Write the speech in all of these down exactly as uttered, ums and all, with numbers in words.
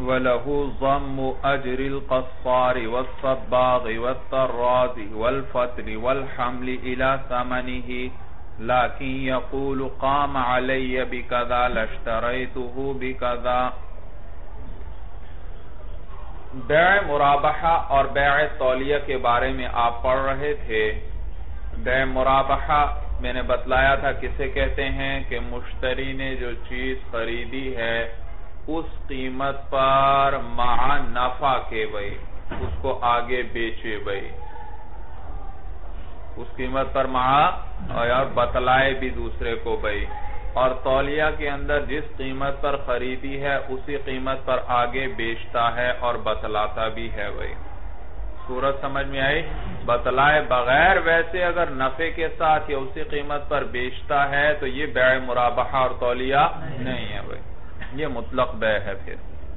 وَلَهُ ضَمُّ أَجْرِ الْقَصَّارِ وَالصَّبَّاغِ وَالطَّرَّازِ وَالْفَتْلِ وَالْحَمْلِ إِلَى ثَمَنِهِ لَكِنْ يَقُولُ قَامَ عَلَيَّ بِكَذَا لَاشْتَرَيْتُهُ بِكَذَا۔ بیع مرابحہ اور بیع تولیہ کے بارے میں آپ پڑھ رہے تھے۔ بیع مرابحہ میں نے بتلایا تھا کسے کہتے ہیں کہ مشتری نے جو چیز خریدی ہے اس قیمت پر مع نفع کے بھئی اس کو آگے بیچے بھئی، اس قیمت پر مع اور بتلائے بھی دوسرے کو بھئی، اور تولیہ کے اندر جس قیمت پر خریدی ہے اسی قیمت پر آگے بیچتا ہے اور بتلاتا بھی ہے بھئی۔ صورت سمجھ میں آئی؟ بتلائے بغیر ویسے اگر نفع کے ساتھ یا اسی قیمت پر بیچتا ہے تو یہ بیع مرابحہ اور تولیہ نہیں ہے بھئی، یہ مطلق بیع ہے پھر۔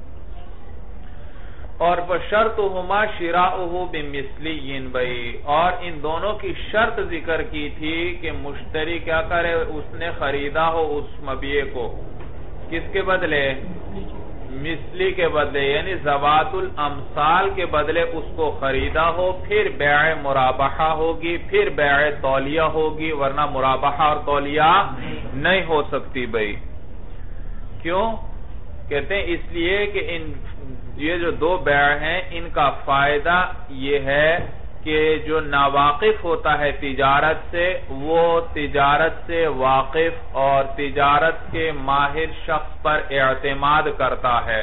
اور بشرطہما شراؤہ بمثلی بھئی، اور ان دونوں کی شرط ذکر کی تھی کہ مشتری کیا کرے، اس نے خریدا ہو اس مبیع کو کس کے بدلے؟ مثلی کے بدلے، یعنی ذوات الامثال کے بدلے اس کو خریدا ہو، پھر بیع مرابحہ ہوگی، پھر بیع تولیہ ہوگی، ورنہ مرابحہ اور تولیہ نہیں ہو سکتی بھئی۔ کیوں؟ کہتے ہیں اس لیے کہ ان یہ جو دو بیع ہیں ان کا فائدہ یہ ہے کہ جو ناواقف ہوتا ہے تجارت سے وہ تجارت سے واقف اور تجارت کے ماہر شخص پر اعتماد کرتا ہے۔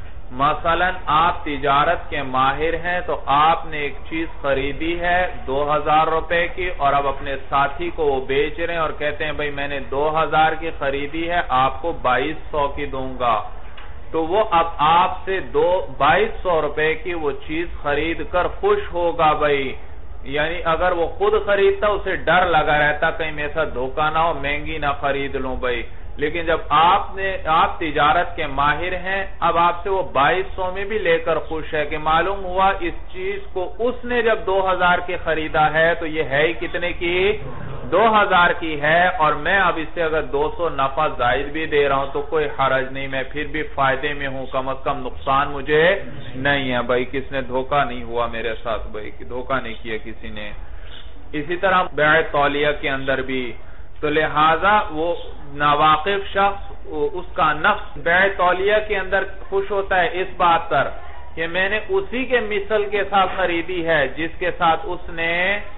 مثلا آپ تجارت کے ماہر ہیں تو آپ نے ایک چیز خریدی ہے دو ہزار روپے کی، اور اب اپنے ساتھی کو وہ بیچ رہے ہیں اور کہتے ہیں بھئی میں نے دو ہزار کی خریدی ہے، آپ کو بائیس سو کی دوں گا، تو وہ اب آپ سے دو بائیس سو روپے کی وہ چیز خرید کر خوش ہوگا بھئی، یعنی اگر وہ خود خریدتا اسے ڈر لگا رہتا کہیں میرے ساتھ دھوکہ نہ ہو، مہنگی نہ خرید لوں بھئی، لیکن جب آپ نے آپ تجارت کے ماہر ہیں اب آپ سے وہ بائیس سو میں بھی لے کر خوش ہے کہ معلوم ہوا اس چیز کو اس نے جب دو ہزار کی خریدا ہے تو یہ ہے ہی کتنے کی؟ دو ہزار کی ہے، اور میں اب اس سے اگر دو سو نفع زائد بھی دے رہا ہوں تو کوئی حرج نہیں، میں پھر بھی فائدے میں ہوں، کم از کم نقصان مجھے نہیں ہے بھائی، کس نے دھوکہ نہیں ہوا میرے ساتھ بھائی، دھوکہ نہیں کیا کسی نے۔ اسی طرح بیع تولیہ کے اندر بھی تو لہذا وہ ناواقف شخص اس کا نفس بیع تولیہ کے اندر خوش ہوتا ہے اس بات پر کہ میں نے اسی کے مثل کے ساتھ خریدی ہے جس کے ساتھ اس نے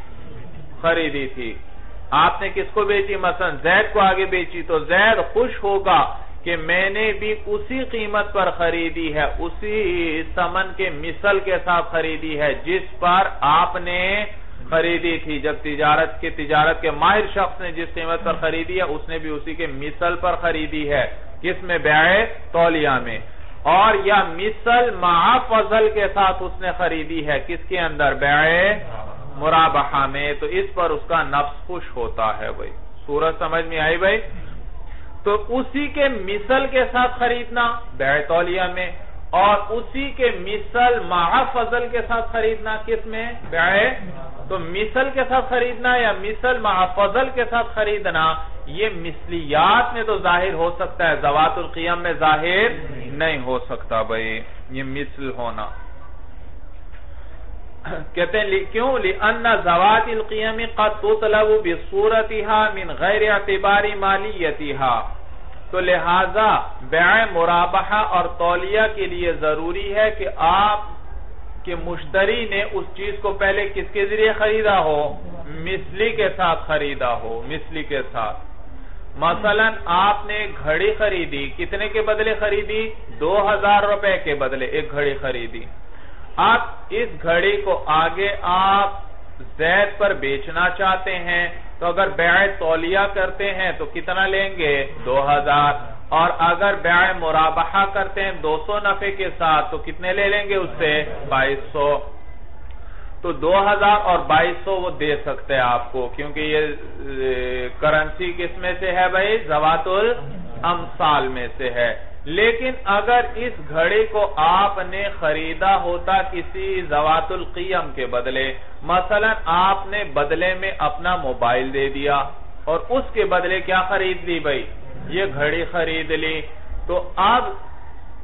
خریدی تھی۔ آپ نے کس کو بیچی؟ مثلا زید کو آگے بیچی تو زید خوش ہوگا کہ میں نے بھی اسی قیمت پر خریدی ہے، اسی ثمن کے مثل کے ساتھ خریدی ہے جس پر آپ نے خریدی تھی۔ جب تجارت کے تجارت کے ماہر شخص نے جس قیمت پر خریدی ہے اس نے بھی اسی کے مثل پر خریدی ہے، کس میں؟ بیع تولیہ میں۔ اور یا مثل مع فضل کے ساتھ اس نے خریدی ہے کس کے اندر؟ بیع مرابحہ میں، تو اس پر اس کا نفس خوش ہوتا ہے بھائی۔ صورت سمجھ میں آئی بھائی؟ تو اسی کے مثل کے ساتھ خریدنا بیع تولیہ میں، اور اسی کے مثل مع فضل کے ساتھ خریدنا کس میں؟ بیع۔ تو مثل کے ساتھ خریدنا یا مثل مع فضل کے ساتھ خریدنا یہ مثلیات میں تو ظاہر ہو سکتا ہے، ذوات القیم میں ظاہر نہیں ہو سکتا بھائی یہ مثل ہونا۔ کہتے ہیں کیوں؟ لِأَنَّ ذَوَاتِ الْقِيَمِ قَدْ تُطْلَبُ بِصُورَتِهَا مِنْ غَيْرِ اعْتِبَارِ مَالِيَّتِهَا، تو لہذا بیع مرابحہ اور تولیہ کے لیے ضروری ہے کہ آپ کہ مشتری نے اس چیز کو پہلے کس کے ذریعے خریدا ہو؟ مثلی کے ساتھ خریدا ہو، مثلی کے ساتھ۔ مثلا آپ نے گھڑی خریدی، کتنے کے بدلے خریدی؟ دو ہزار روپے کے بدلے ایک گھڑی خریدی۔ آپ اس گھڑی کو آگے آپ زید پر بیچنا چاہتے ہیں تو اگر بیع تولیہ کرتے ہیں تو کتنا لیں گے؟ دو ہزار، اور اگر بیع مرابحہ کرتے ہیں دو سو نفع کے ساتھ تو کتنے لے لیں گے اس سے؟ بائیس سو۔ تو دو ہزار اور بائیس سو وہ دے سکتے ہیں آپ کو، کیونکہ یہ کرنسی کس میں سے ہے بھائی؟ ذوات الامثال میں سے ہے۔ لیکن اگر اس گھڑی کو آپ نے خریدا ہوتا کسی ذوات القیم کے بدلے، مثلا آپ نے بدلے میں اپنا موبائل دے دیا اور اس کے بدلے کیا خرید لی بھائی؟ یہ گھڑی خرید لی، تو اب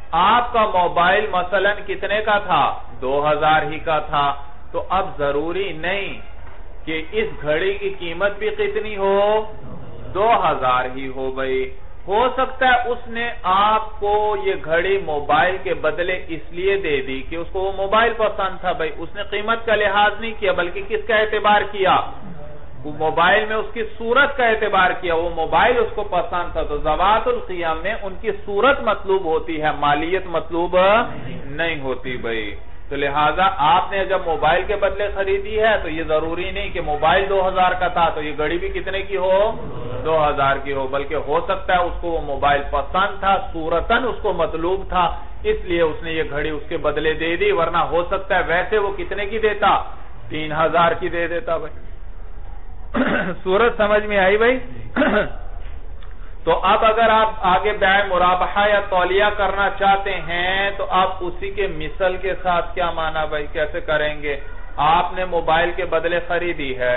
آپ کا موبائل مثلا کتنے کا تھا؟ دو ہزار ہی کا تھا. تو اب ضروری نہیں کہ اس گھڑی کی قیمت بھی کتنی ہو؟ دو ہزار ہی ہو بھائی. ہو سکتا ہے اس نے آپ کو یہ گھڑی موبائل کے بدلے اس لیے دے دی کہ اس کو وہ موبائل پسند تھا بھائی. اس نے قیمت کا لحاظ نہیں کیا بلکہ کس کا اعتبار کیا؟ وہ موبائل میں اس کی صورت کا اعتبار کیا. وہ موبائل اس کو پسند تھا. تو ذوات القیام میں ان کی صورت مطلوب ہوتی ہے، مالیت مطلوب نہیں ہوتی بھائی. تو لہٰذا آپ نے جب موبائل کے بدلے خریدی ہے تو یہ ضروری نہیں کہ موبائل دو ہزار کا تھا تو یہ گھڑی بھی کتنے کی ہو؟ دو ہزار کی ہو. بلکہ ہو سکتا ہے اس کو وہ موبائل پسند تھا، صورتاً اس کو مطلوب تھا، اس لیے اس نے یہ گھڑی اس کے بدلے دے دی. ورنہ ہو سکتا ہے ویسے وہ کتنے کی دیتا؟ تین ہزار کی دے دیتا بھائی. صورت سمجھ میں آئی بھائی؟ تو اب اگر آپ آگے بیع مرابحہ یا تولیہ کرنا چاہتے ہیں تو آپ اسی کے مثل کے ساتھ کیا مانا بھائی؟ کیسے کریں گے؟ آپ نے موبائل کے بدلے خریدی ہے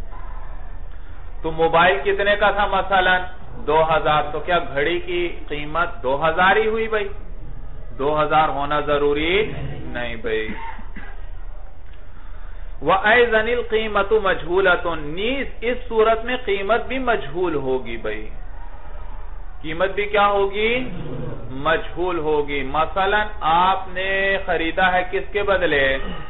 تو موبائل کتنے کا تھا مثلا؟ دو ہزار. تو کیا گھڑی کی قیمت دو ہزار ہی ہوئی بھائی؟ دو ہزار ہونا ضروری نہیں بھائی. وَأَيْذَنِ الْقِيمَةُ مَجْهُولَةٌ نیز اس صورت میں قیمت بھی مجہول ہوگی بھائی. قیمت بھی کیا ہوگی؟ مجہول ہوگی. مثلا آپ نے خریدا ہے کس کے بدلے؟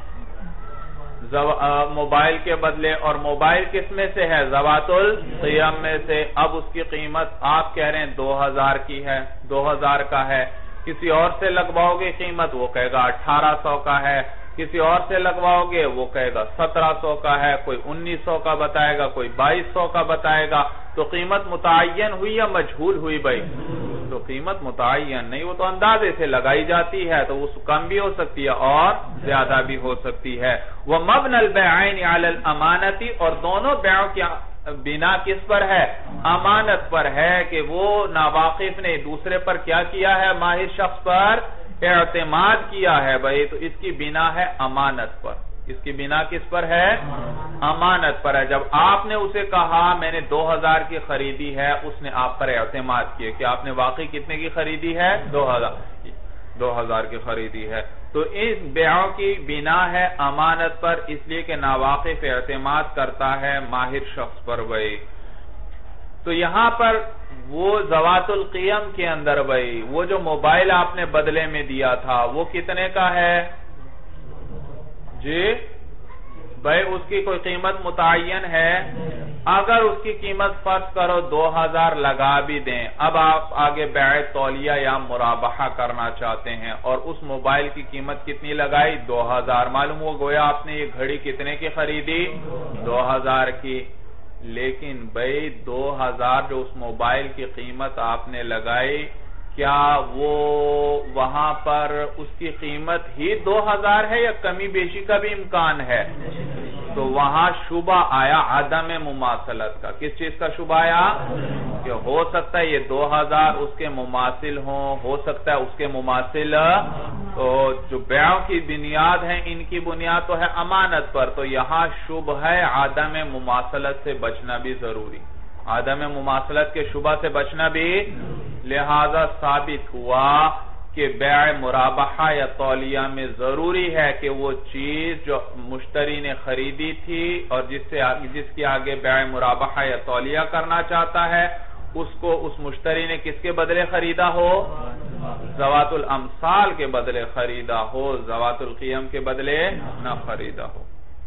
موبائل کے بدلے. اور موبائل کس میں سے ہے؟ ذوات القیام میں سے. اب اس کی قیمت آپ کہہ رہے ہیں دو ہزار کی ہے، دو ہزار کا ہے. کسی اور سے لگواؤ گے قیمت، وہ کہے گا اٹھارہ سو کا ہے. کسی اور سے لگواؤ گے وہ کہے گا سترہ سو کا ہے. کوئی انیس سو کا بتائے گا، کوئی بائیس سو کا بتائے گا. تو قیمت متعین ہوئی یا مجہول ہوئی بھائی؟ تو قیمت متعین نہیں، وہ تو اندازے سے لگائی جاتی ہے. تو وہ کم بھی ہو سکتی ہے اور زیادہ بھی ہو سکتی ہے. وَمَبْنَ الْبَيْعَيْنِ عَلَى الْأَمَانَةِ اور دونوں بیعوں کی بنا کس پر ہے؟ امانت پر ہے کہ وہ ناواقف نے دوسرے پر کیا کیا ہے؟ ماہر شخص پر اعتماد کیا ہے بھائی. تو اس کی بنا ہے امانت پر. اس کی بنا کس پر ہے؟ امانت پر ہے. جب آپ نے اسے کہا میں نے دو ہزار کی خریدی ہے، اس نے آپ پر اعتماد کیا کہ آپ نے واقعی کتنے کی خریدی ہے؟ دو ہزار دو ہزار کی خریدی ہے. تو اس بیعوں کی بنا ہے امانت پر، اس لیے کہ ناواقف اعتماد کرتا ہے ماہر شخص پر بھائی. تو یہاں پر وہ ذوات القیم کے اندر بھائی وہ جو موبائل آپ نے بدلے میں دیا تھا وہ کتنے کا ہے جی بھائی؟ اس کی کوئی قیمت متعین ہے؟ اگر اس کی قیمت فرض کرو دو ہزار لگا بھی دیں، اب آپ آگے بیع تولیہ یا مرابحہ کرنا چاہتے ہیں اور اس موبائل کی قیمت کتنی لگائی؟ دو ہزار. معلوم ہو گویا آپ نے یہ گھڑی کتنے کی خریدی؟ دو ہزار کی. لیکن بھائی دو ہزار جو اس موبائل کی قیمت آپ نے لگائی، کیا وہ وہاں پر اس کی قیمت ہی دو ہزار ہے یا کمی بیشی کا بھی امکان ہے؟ تو وہاں شبہ آیا عدم مماثلت کا. کس چیز کا شبہ آیا؟ کہ ہو سکتا ہے یہ دو ہزار اس کے مماثل ہوں، ہو سکتا ہے اس کے مماثل. تو جو بیعوں کی بنیاد ہے ان کی بنیاد تو ہے امانت پر. تو یہاں شبہ ہے عدم مماثلت سے بچنا بھی ضروری. عدم مماثلت کے شبہ سے بچنا بھی، لہذا ثابت ہوا کہ بیع مرابحہ یا تولیہ میں ضروری ہے کہ وہ چیز جو مشتری نے خریدی تھی اور جس سے جس کی آگے بیع مرابحہ یا تولیہ کرنا چاہتا ہے اس کو اس مشتری نے کس کے بدلے خریدا ہو؟ ذوات الامثال کے بدلے خریدا ہو، ذوات القیم کے بدلے نہ خریدا ہو.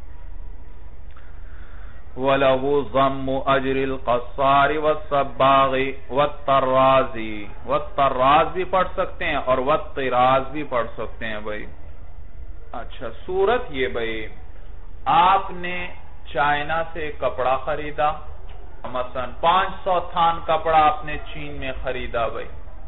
وَلَهُ ضَمُّ أَجْرِ الْقَصَّارِ وَالصَّبَّاغِ وَالطَّرَّازِ. وَالطَّرَّاز بھی پڑھ سکتے ہیں اور وَالطِّرَاز بھی پڑھ سکتے ہیں بھائی. اچھا صورت یہ بھائی آپ نے چائنا سے کپڑا خریدا، مثلا پانچ سو تھان کپڑا آپ نے چین میں خریدا بھائی،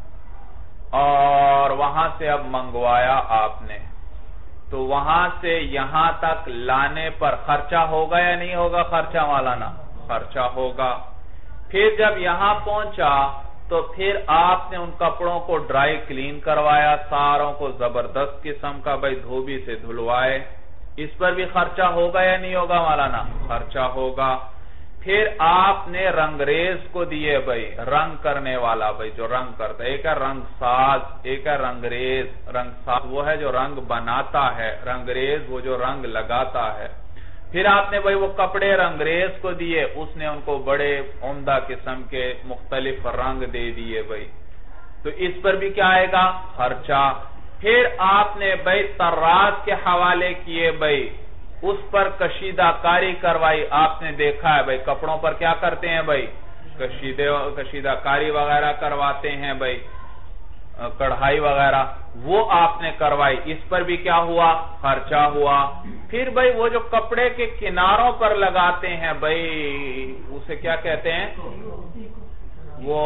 اور وہاں سے اب منگوایا آپ نے. تو وہاں سے یہاں تک لانے پر خرچہ ہوگا یا نہیں ہوگا؟ خرچہ مولانا خرچہ ہوگا. پھر جب یہاں پہنچا تو پھر آپ نے ان کپڑوں کو ڈرائی کلین کروایا، ساروں کو زبردست قسم کا بھائی دھوبی سے دھلوائے. اس پر بھی خرچہ ہوگا یا نہیں ہوگا مولانا؟ خرچہ ہوگا. پھر آپ نے رنگریز کو دیے بھائی، رنگ کرنے والا بھائی جو رنگ کرتا ہے، ایک ہے رنگ ساز، ایک ہے رنگریز۔ رنگ ساز وہ ہے جو رنگ بناتا ہے، رنگریز وہ جو رنگ لگاتا ہے۔ پھر آپ نے بھائی وہ کپڑے رنگریز کو دیے، اس نے ان کو بڑے عمدہ قسم کے مختلف رنگ دے دیے بھائی، تو اس پر بھی کیا آئے گا؟ خرچہ۔ پھر آپ نے بھائی طراز کے حوالے کیے بھائی، اس پر کشیدہ کاری کروائی۔ آپ نے دیکھا ہے بھائی کپڑوں پر کیا کرتے ہیں بھائی، کشیدہ کاری وغیرہ کرواتے ہیں بھائی، کڑھائی وغیرہ، وہ آپ نے کروائی، اس پر بھی کیا ہوا؟ خرچہ ہوا۔ پھر بھائی وہ جو کپڑے کے کناروں پر لگاتے ہیں بھائی، اسے کیا کہتے ہیں؟ وہ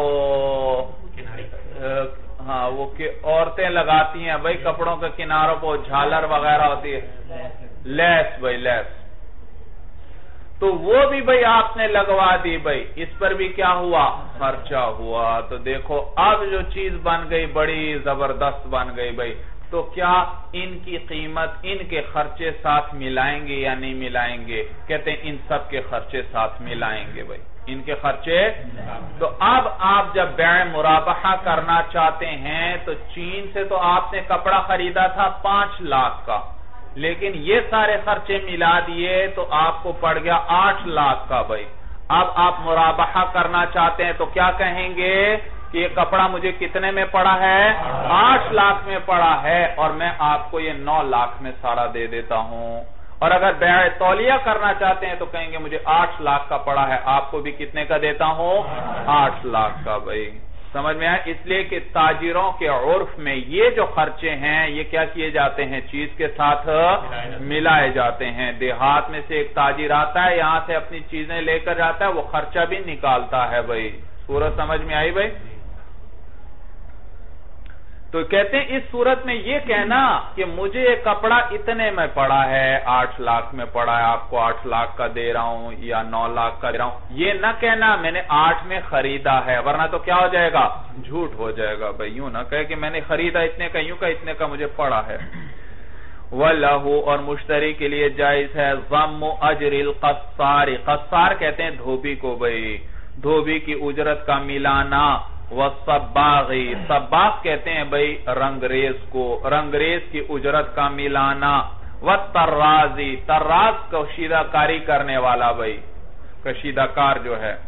ہاں وہ عورتیں لگاتی ہیں بھائی کپڑوں کے کناروں پر، جھالر وغیرہ ہوتی ہے، لیس بھائی، لیس، تو وہ بھی بھائی آپ نے لگوا دی بھائی، اس پر بھی کیا ہوا؟ خرچہ ہوا۔ تو دیکھو اب جو چیز بن گئی بڑی زبردست بن گئی بھائی، تو کیا ان کی قیمت ان کے خرچے ساتھ ملائیں گے یا نہیں ملائیں گے؟ کہتے ہیں ان سب کے خرچے ساتھ ملائیں گے بھائی، ان کے خرچے۔ تو اب آپ جب بیع مرابحہ کرنا چاہتے ہیں تو چین سے تو آپ نے کپڑا خریدا تھا پانچ لاکھ کا، لیکن یہ سارے خرچے ملا دیے تو آپ کو پڑ گیا آٹھ لاکھ کا بھائی۔ اب آپ مرابحہ کرنا چاہتے ہیں تو کیا کہیں گے کہ یہ کپڑا مجھے کتنے میں پڑا ہے؟ آٹھ لاکھ میں پڑا ہے، اور میں آپ کو یہ نو لاکھ میں سارا دے دیتا ہوں۔ اور اگر بیع تولیہ کرنا چاہتے ہیں تو کہیں گے مجھے آٹھ لاکھ کا پڑا ہے، آپ کو بھی کتنے کا دیتا ہوں؟ آٹھ لاکھ کا بھائی۔ سمجھ میں آیا؟ اس لیے کہ تاجروں کے عرف میں یہ جو خرچے ہیں یہ کیا کیے جاتے ہیں؟ چیز کے ساتھ ملائے جاتے ہیں۔ دیہات میں سے ایک تاجر آتا ہے، یہاں سے اپنی چیزیں لے کر جاتا ہے، وہ خرچہ بھی نکالتا ہے بھائی۔ صورت سمجھ میں آئی بھائی؟ تو کہتے ہیں اس صورت میں یہ کہنا کہ مجھے یہ کپڑا اتنے میں پڑا ہے، آٹھ لاکھ میں پڑا ہے، آپ کو آٹھ لاکھ کا دے رہا ہوں یا نو لاکھ کا دے رہا ہوں، یہ نہ کہنا میں نے آٹھ میں خریدا ہے، ورنہ تو کیا ہو جائے گا؟ جھوٹ ہو جائے گا بھائی۔ یوں نہ کہے کہ میں نے خریدا اتنے کا، یوں کا اتنے کا مجھے پڑا ہے۔ وَلَهُ اور مشتری کے لیے جائز ہے ضَمُّ أَجْرِ الْقَصَّارِ، قصار کہتے ہیں دھوبی کو بھائی، دھوبی کی اجرت کا ملانا۔ وَالصَّبَّاغِ صباغ کہتے ہیں بھائی رنگریز کو، رنگریز کی اجرت کا ملانا۔ وَالطَّرَّازِ طراز کشیدہ کاری کرنے والا بھائی، کشیدہ کار جو ہے،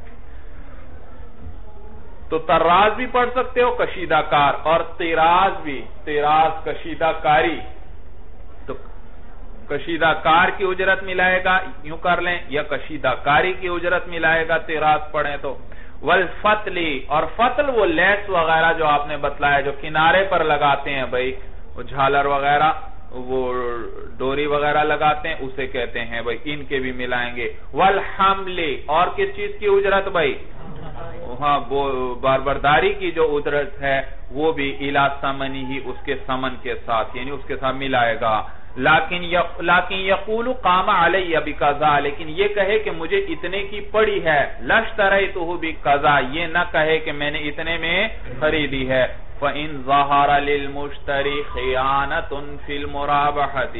تو طراز بھی پڑھ سکتے ہو کشیدہ کار، اور طراز بھی، طراز کشیدہ کاری، تو کشیدہ کار کی اجرت ملائے گا، یوں کر لیں، یا کشیدہ کاری کی اجرت ملائے گا طراز پڑھیں تو۔ والفتلی اور فتل وہ لیس وغیرہ جو آپ نے بتلایا جو کنارے پر لگاتے ہیں بھائی، وہ جھالر وغیرہ، وہ ڈوری وغیرہ لگاتے ہیں، اسے کہتے ہیں بھائی، ان کے بھی ملائیں گے۔ والحملی اور کس چیز کی اجرت بھائی؟ ہاں باربرداری کی جو اجرت ہے وہ بھی الی ثمنہ ہی، اس کے ثمن کے ساتھ، یعنی اس کے ساتھ ملائے گا۔ لیکن یقول قام علی بقضا، لیکن یہ کہے کہ مجھے اتنے کی پڑی ہے، لاشتریتہ بقضا، یہ نہ کہے کہ میں نے اتنے میں خریدی ہے۔ فإن ظہر للمشتری خیانۃ فی المرابحۃ،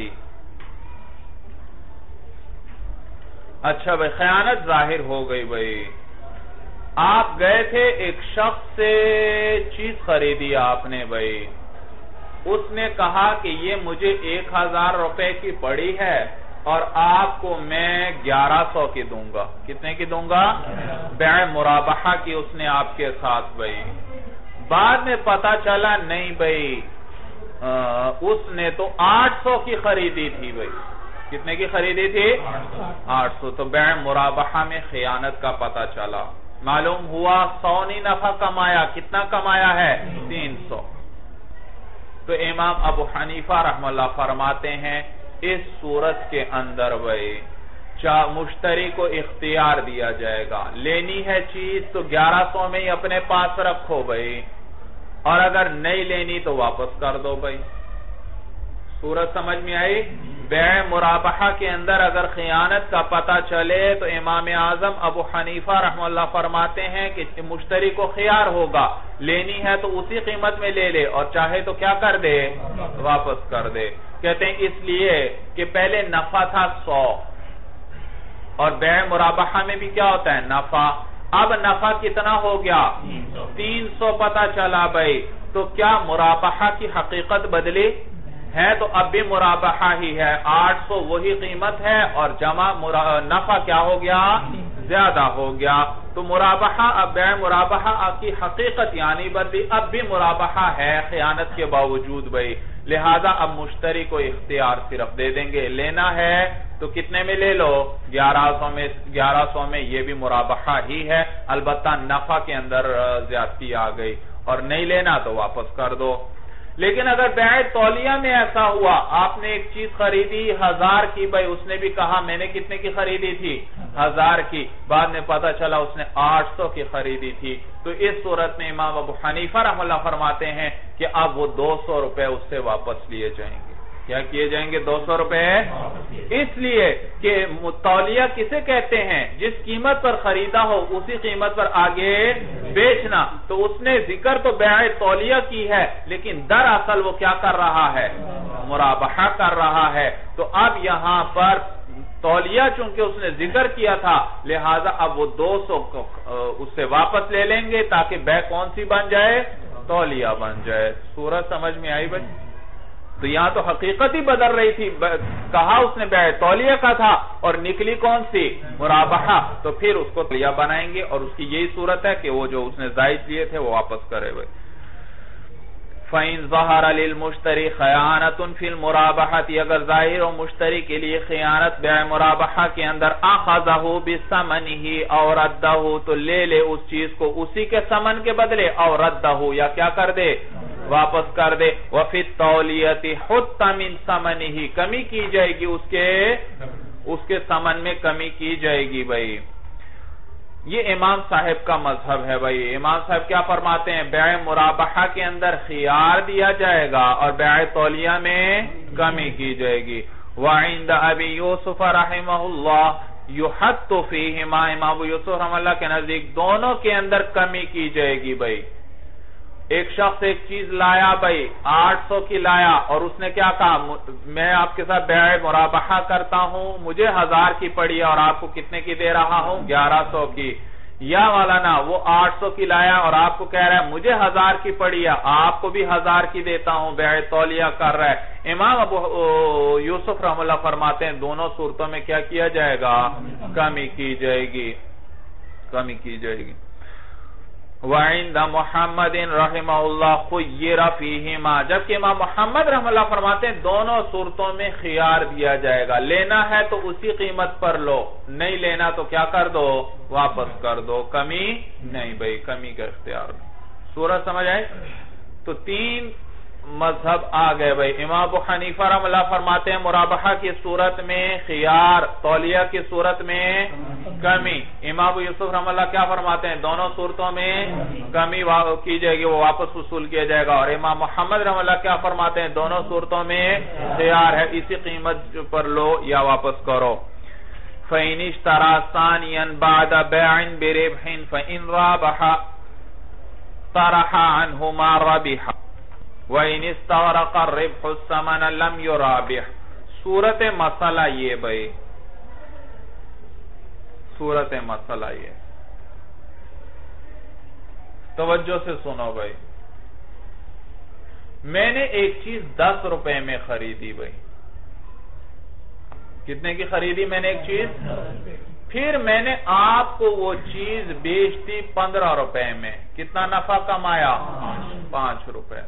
اچھا بھائی خیانت ظاہر ہو گئی بھائی، آپ گئے تھے ایک شخص سے چیز خریدی آپ نے بھائی، اس نے کہا کہ یہ مجھے ایک ہزار روپے کی پڑی ہے اور آپ کو میں گیارہ سو کی دوں گا، کتنے کی دوں گا؟ بیع مرابحہ کی اس نے آپ کے ساتھ بھائی، بعد میں پتا چلا نہیں بھائی اس نے تو آٹھ سو کی خریدی تھی بھائی، کتنے کی خریدی تھی؟ آٹھ سو، تو بیع مرابحہ میں خیانت کا پتا چلا، معلوم ہوا سو نہیں نفع کمایا، کتنا کمایا ہے؟ تین سو۔ تو امام ابو حنیفہ رحمہ اللہ فرماتے ہیں اس صورت کے اندر بھائی مشتری کو اختیار دیا جائے گا، لینی ہے چیز تو گیارہ سو میں ہی اپنے پاس رکھو بھائی، اور اگر نہیں لینی تو واپس کر دو بھائی۔ صورت سمجھ میں آئی؟ بیع مرابحہ کے اندر اگر خیانت کا پتہ چلے تو امام اعظم ابو حنیفہ رحمہ اللہ فرماتے ہیں کہ مشتری کو خیار ہوگا، لینی ہے تو اسی قیمت میں لے لے، اور چاہے تو کیا کر دے؟ واپس کر دے۔ کہتے ہیں اس لیے کہ پہلے نفع تھا سو اور بیع مرابحہ میں بھی کیا ہوتا ہے؟ نفع. اب نفع کتنا ہو گیا؟ تین سو پتہ چلا بھائی. تو کیا مرابحہ کی حقیقت بدلی ہے؟ تو اب بھی مرابحہ ہی ہے. آٹھ سو وہی قیمت ہے اور جمع نفع کیا ہو گیا؟ زیادہ ہو گیا. تو مرابحہ اب بیع مرابحہ کی حقیقت یعنی بدلی. اب بھی مرابحہ ہے خیانت کے باوجود بھائی. لہذا اب مشتری کو اختیار صرف دے دیں گے. لینا ہے تو کتنے میں لے لو؟ گیارہ سو میں. گیارہ سو میں یہ بھی مرابحہ ہی ہے. البتہ نفع کے اندر زیادتی آ گئی. اور نہیں لینا تو واپس کر دو. لیکن اگر بیع تولیہ میں ایسا ہوا، آپ نے ایک چیز خریدی ہزار کی بھائی، اس نے بھی کہا میں نے کتنے کی خریدی تھی؟ ہزار کی. بعد میں پتا چلا اس نے آٹھ سو کی خریدی تھی. تو اس صورت میں امام ابو حنیفہ رحمہ اللہ فرماتے ہیں کہ اب وہ دو سو روپے اس سے واپس لیے جائیں گے. کیا کیے جائیں گے؟ دو سو روپے. اس لیے کہ تولیہ کسے کہتے ہیں؟ جس قیمت پر خریدا ہو اسی قیمت پر آگے بیچنا. تو اس نے ذکر تو بیع تولیہ کی ہے لیکن دراصل وہ کیا کر رہا ہے؟ مرابحہ کر رہا ہے. تو اب یہاں پر تولیہ چونکہ اس نے ذکر کیا تھا لہذا اب وہ دو سو اس سے واپس لے لیں گے تاکہ بیع کون سی بن جائے؟ تولیہ بن جائے. سورج سمجھ میں آئی بھائی؟ تو یہاں تو حقیقت ہی بدل رہی تھی. کہا اس نے بیع تولیہ کا تھا اور نکلی کون سی؟ مرابحہ. تو پھر اس کو تولیہ بنائیں گے اور اس کی یہی صورت ہے کہ وہ جو اس نے زائد لیے تھے وہ واپس کرے ہوئے. فَإِن ظَهَرَ لِلْمُشْتَرِ خَيَانَةٌ فِي الْمُرَابَحَةِ اگر ظاہر ہو مشتری کے لیے خیانت بیع مرابحہ کے اندر أَخَذَهُ بِثَمَنِهِ أَوْ رَدَّهُ تو لے لے اس چیز کو اسی کے ثمن کے بدلے أَوْ رَدَّهُ یا کیا کر دے؟ واپس کر دے. وَفِي التَّوْلِيَةِ حُتَّ مِنْ ثَمَنِهِ کمی کی جائے گی اس کے اس کے ثمن میں کمی کی جائے گی بھائی. یہ امام صاحب کا مذہب ہے بھائی. امام صاحب کیا فرماتے ہیں؟ بیع مرابحہ کے اندر خیار دیا جائے گا اور بیع تولیہ میں کمی کی جائے گی. وَعِنْدَ أَبِي يُوسُفَ رَحِمَهُ اللَّهُ يُحَتُّ فِيهِمَا امام ابو یوسف رحمہ اللہ کے نزدیک دونوں کے اندر کمی کی جائے گی بھائی. ایک شخص ایک چیز لایا بھائی، آٹھ سو کی لایا اور اس نے کیا کہا؟ میں آپ کے ساتھ بیع مرابحہ کرتا ہوں، مجھے ہزار کی پڑی ہے اور آپ کو کتنے کی دے رہا ہوں؟ گیارہ سو کی. یا مولانا وہ آٹھ سو کی لایا اور آپ کو کہہ رہا ہے مجھے ہزار کی پڑی ہے، آپ کو بھی ہزار کی دیتا ہوں، بیع تولیہ کر رہا ہے. امام ابو یوسف رحمہ اللہ فرماتے ہیں دونوں صورتوں میں کیا کیا جائے گا؟ کمی کی جائے گی. کمی کی جائے گی. وعند محمد رحمہ اللہ خیر فیہما جبکہ امام محمد رحمہ اللہ فرماتے ہیں دونوں صورتوں میں خیار دیا جائے گا. لینا ہے تو اسی قیمت پر لو، نہیں لینا تو کیا کر دو؟ واپس کر دو. کمی نہیں بھائی، کمی کا اختیار نہیں. سورج سمجھ آئے؟ تو تین مذہب آ گئے بھائی. امام ابو حنیفہ رحمہ اللہ فرماتے ہیں مرابحہ کی صورت میں خیار، تولیہ کی صورت میں کمی. امام ابو یوسف رحمہ اللہ کیا فرماتے ہیں؟ دونوں صورتوں میں کمی کی جائے گی، وہ واپس وصول کیا جائے گا. اور امام محمد رحمہ اللہ کیا فرماتے ہیں؟ دونوں صورتوں میں خیار ہے، اسی قیمت پر لو یا واپس کرو. فَإِنِ اشْتَرَى ثَانِيًا بَعْدَ بَيْعٍ بِرِبْحٍ فَإِنْ رَابَحَ طَرَحَ عَنْهُ مَا رَبِحَ وَإِنِ اسْتَغْرَقَ الرِّبْحُ الثَّمَنَ لَمْ يُرَابِحْ. صورت مسئلہ یہ بھائی، صورت مسئلہ یہ توجہ سے سنو بھائی. میں نے ایک چیز دس روپے میں خریدی بھائی. کتنے کی خریدی میں نے ایک چیز؟ پھر میں نے آپ کو وہ چیز بیچ دی پندرہ روپے میں. کتنا نفع کمایا؟ پانچ روپے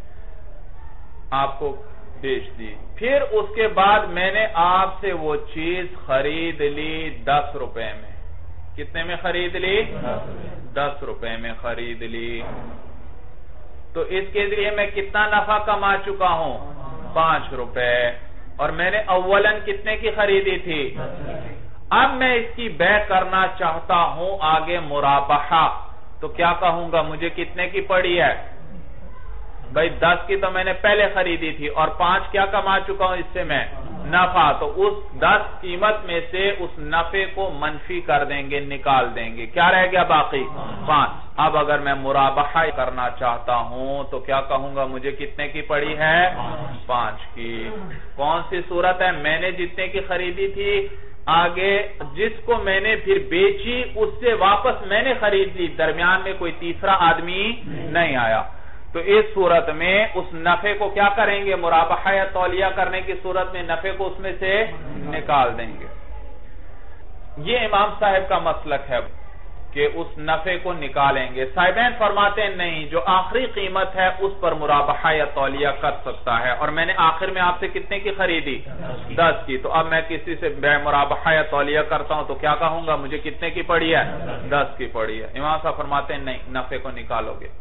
آپ کو بیچ دی. پھر اس کے بعد میں نے آپ سے وہ چیز خرید لی دس روپے میں. کتنے میں خرید لی؟ دس روپے میں خرید لی. تو اس کے ذریعے میں کتنا نفع کما چکا ہوں؟ پانچ روپے. اور میں نے اولاً کتنے کی خریدی تھی؟ اب میں اس کی بیع کرنا چاہتا ہوں آگے مرابحہ، تو کیا کہوں گا؟ مجھے کتنے کی پڑی ہے بھائی؟ دس کی تو میں نے پہلے خریدی تھی اور پانچ کیا کما چکا ہوں اس سے میں؟ نفع. تو اس دس قیمت میں سے اس نفع کو منفی کر دیں گے، نکال دیں گے. کیا رہ گیا باقی؟ پانچ. اب اگر میں مرابحہ کرنا چاہتا ہوں تو کیا کہوں گا؟ مجھے کتنے کی پڑی ہے؟ پانچ کی. کون سی صورت ہے؟ میں نے جتنے کی خریدی تھی آگے جس کو میں نے پھر بیچی اس سے واپس میں نے خرید لی، درمیان میں کوئی تیسرا آدمی نہیں آیا، تو اس صورت میں اس نفع کو کیا کریں گے؟ مرابحہ یا تولیہ کرنے کی صورت میں نفع کو اس میں سے نکال دیں گے۔ یہ امام صاحب کا مسلک ہے کہ اس نفع کو نکالیں گے۔ صاحبین فرماتے ہیں نہیں، جو آخری قیمت ہے اس پر مرابحہ یا تولیہ کر سکتا ہے، اور میں نے آخر میں آپ سے کتنے کی خریدی؟ دس کی، تو اب میں کسی سے بیع مرابحہ یا تولیہ کرتا ہوں تو کیا کہوں گا؟ مجھے کتنے کی پڑی ہے؟ دس کی پڑی ہے۔ امام صاحب فرماتے ہیں نہیں، نفع کو نکالو گے۔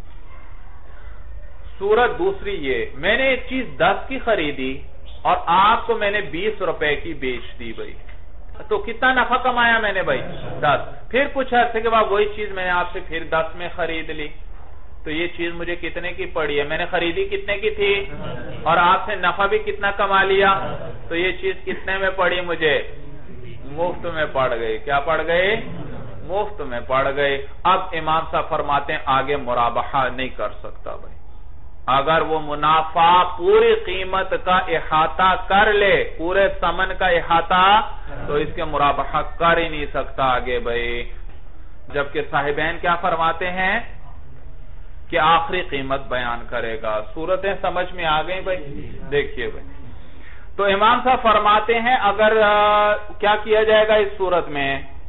صورت دوسری یہ، میں نے ایک چیز دس کی خریدی اور آپ کو میں نے بیس روپے کی بیچ دی بھائی، تو کتنا نفع کمایا میں نے بھائی؟ دس۔ پھر کچھ عرصے کے بعد وہی چیز میں نے آپ سے پھر دس میں خرید لی، تو یہ چیز مجھے کتنے کی پڑی ہے؟ میں نے خریدی کتنے کی تھی اور آپ سے نفع بھی کتنا کما لیا، تو یہ چیز کتنے میں پڑی مجھے؟ مفت میں پڑ گئی۔ کیا پڑ گئی؟ مفت میں پڑ گئی۔ اب امام صاحب فرماتے ہیں آگے مرابحہ نہیں کر سکتا بھائی، اگر وہ منافع پوری قیمت کا احاطہ کر لے، پورے ثمن کا احاطہ، تو اس کے مرابحہ کر ہی نہیں سکتا آگے بھائی۔ جبکہ صاحبین کیا فرماتے ہیں کہ آخری قیمت بیان کرے گا۔ صورتیں سمجھ میں آ گئی بھائی؟ دیکھیے بھائی، تو امام صاحب فرماتے ہیں اگر کیا کیا جائے گا اس صورت میں؟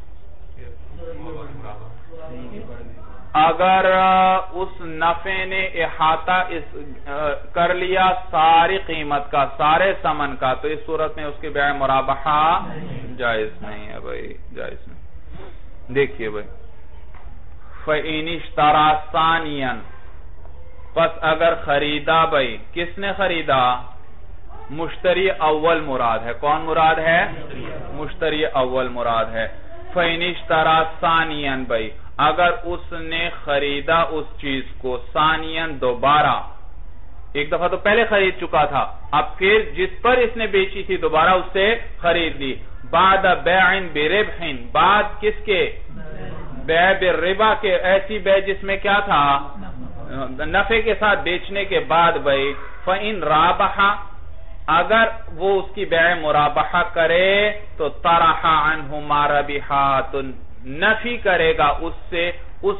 اگر اس نفع نے احاطہ کر لیا ساری قیمت کا، سارے ثمن کا، تو اس صورت میں اس کی بیع مرابحہ جائز نہیں ہے بھائی، جائز نہیں۔ دیکھیے بھائی، فَإِنِ اشْتَرَى ثَانِيًا، پس اگر خریدا بھائی، کس نے خریدا؟ مشتری اول مراد ہے۔ کون مراد ہے؟ مشتری اول مراد ہے۔ فَإِنِ اشْتَرَى ثَانِيًا بھائی، اگر اس نے خریدا اس چیز کو ثانیاً دوبارہ، ایک دفعہ تو پہلے خرید چکا تھا، اب پھر جس پر اس نے بیچی تھی دوبارہ اس سے خرید لی، بعد بیع بربح، بعد کس کے؟ بیع بالربا کے، ایسی بیع جس میں کیا تھا؟ نفع کے ساتھ بیچنے کے بعد بھائی، فَإِن رَابَحَ، اگر وہ اس کی بیع مرابحہ کرے تو طرح عنہما ربحات، نفی کرے گا اس سے اس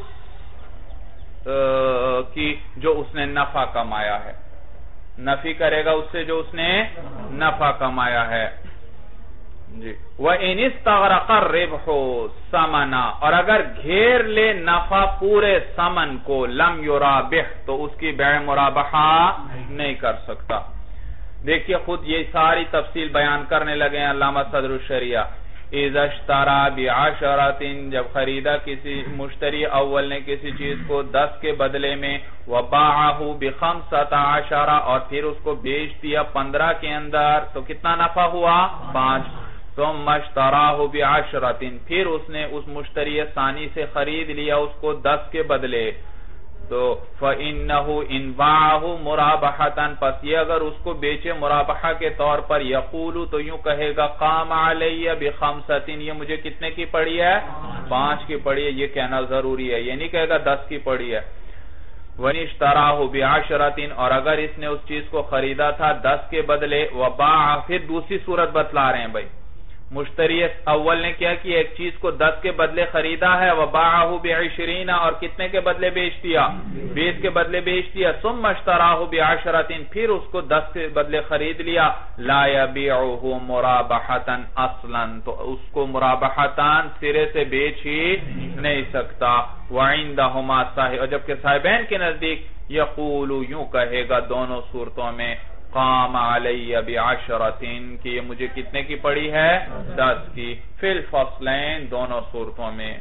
کی جو اس نے نفع کمایا ہے، نفی کرے گا اس سے جو اس نے نفع کمایا ہے جی۔ وَإِنِ اسْتَغْرَقَ الرِّبْحُ ثَمَنًا، اور اگر گھیر لے نفع پورے ثمن کو، لم يُرَابِحْ، تو اس کی بیع مرابحہ نہیں کر سکتا۔ دیکھیے خود یہ ساری تفصیل بیان کرنے لگے ہیں علامہ صدر الشریعہ۔ اِذَا اشْتَرَى بِعَشَرَةٍ، جب خریدا کسی مشتری اول نے کسی چیز کو دس کے بدلے میں، وَبَاعَهُ بِخَمْسَةَ عَشَرَ، اور پھر اس کو بیچ دیا پندرہ کے اندر، تو کتنا نفع ہوا؟ پانچ۔ ثُمَّ اشْتَرَاهُ بِعَشْرَةٍ، پھر اس نے اس مشتری ثانی سے خرید لیا اس کو دس کے بدلے، تو فَإِنَّهُ إِنْ بَاعَهُ مُرَابَحَةً، پس یہ اگر اس کو بیچے مرابحہ کے طور پر، يَقُولُ، تو یوں کہے گا قَامَ عَلَيَّ بِخَمْسَةٍ، یہ مجھے کتنے کی پڑی ہے؟ پانچ کی پڑی ہے، یہ کہنا ضروری ہے، یہ نہیں کہے گا دس کی پڑی ہے۔ وَإِنِ اشْتَرَاهُ بِعَشْرَةٍ، اور اگر اس نے اس چیز کو خریدا تھا دس کے بدلے، وَبَاعَ، پھر دوسری صورت بتلا رہے ہیں بھائی، مشتری اول نے کیا کیا؟ ایک چیز کو دس کے بدلے خریدا ہے، وَبَاعَهُ بِعِشْرِينَ، اور کتنے کے بدلے بیچ دیا؟ بیس کے بدلے بیچ دیا۔ ثُمَّ اشْتَرَاهُ بِعَشْرَةٍ، پھر اس کو دس کے بدلے خرید لیا، لَا يَبِيعُهُ مُرَابَحَةً أَصْلًا، تو اس کو مرابحتاً سرے سے بیچ ہی نہیں سکتا۔ وَعِنْدَهُمَا صَاحِبٌ، اور جبکہ صاحبین کے نزدیک يَقُولُ، یوں کہے گا دونوں صورتوں میں، قام علی بعشرتین، کہ یہ مجھے کتنے کی پڑی ہے؟ دس کی، فی الفصلین، دونوں صورتوں میں۔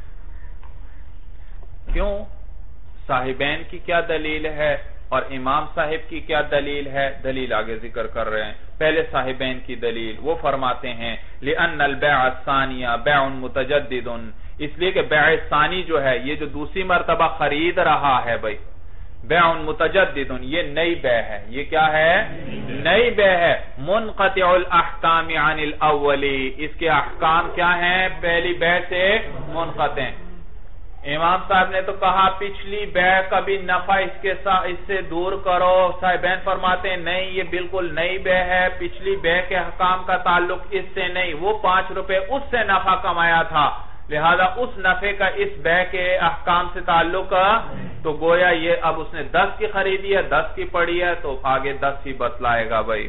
کیوں؟ صاحبین کی کیا دلیل ہے اور امام صاحب کی کیا دلیل ہے؟ دلیل آگے ذکر کر رہے ہیں۔ پہلے صاحبین کی دلیل، وہ فرماتے ہیں لِأَنَّ الْبَيْعَ الثَّانِيَ بَيْعٌ مُتَجَدِّدٌ، اس لیے کہ بیع ثانی جو ہے، یہ جو دوسری مرتبہ خرید رہا ہے بھائی، بیع متجدد، یہ نئی بیع ہے، یہ کیا ہے؟ نئی بیع ہے۔ منقطع الاحکام عن الاولی، اس کے احکام کیا ہیں؟ پہلی بیع سے منقطع، امام صاحب نے تو کہا پچھلی بیع کا بھی نفع اس کے ساتھ اس سے دور کرو. صاحبین فرماتے ہیں نہیں یہ بالکل نئی بیع ہے, پچھلی بیع کے حکام کا تعلق اس سے نہیں, وہ پانچ روپے اس سے نفع کمایا تھا, لہذا اس نفع کا اس بیع کے احکام سے تعلق, تو گویا یہ اب اس نے دس کی خریدی ہے, دس کی پڑی ہے, تو آگے دس ہی بتلائے گا بھائی.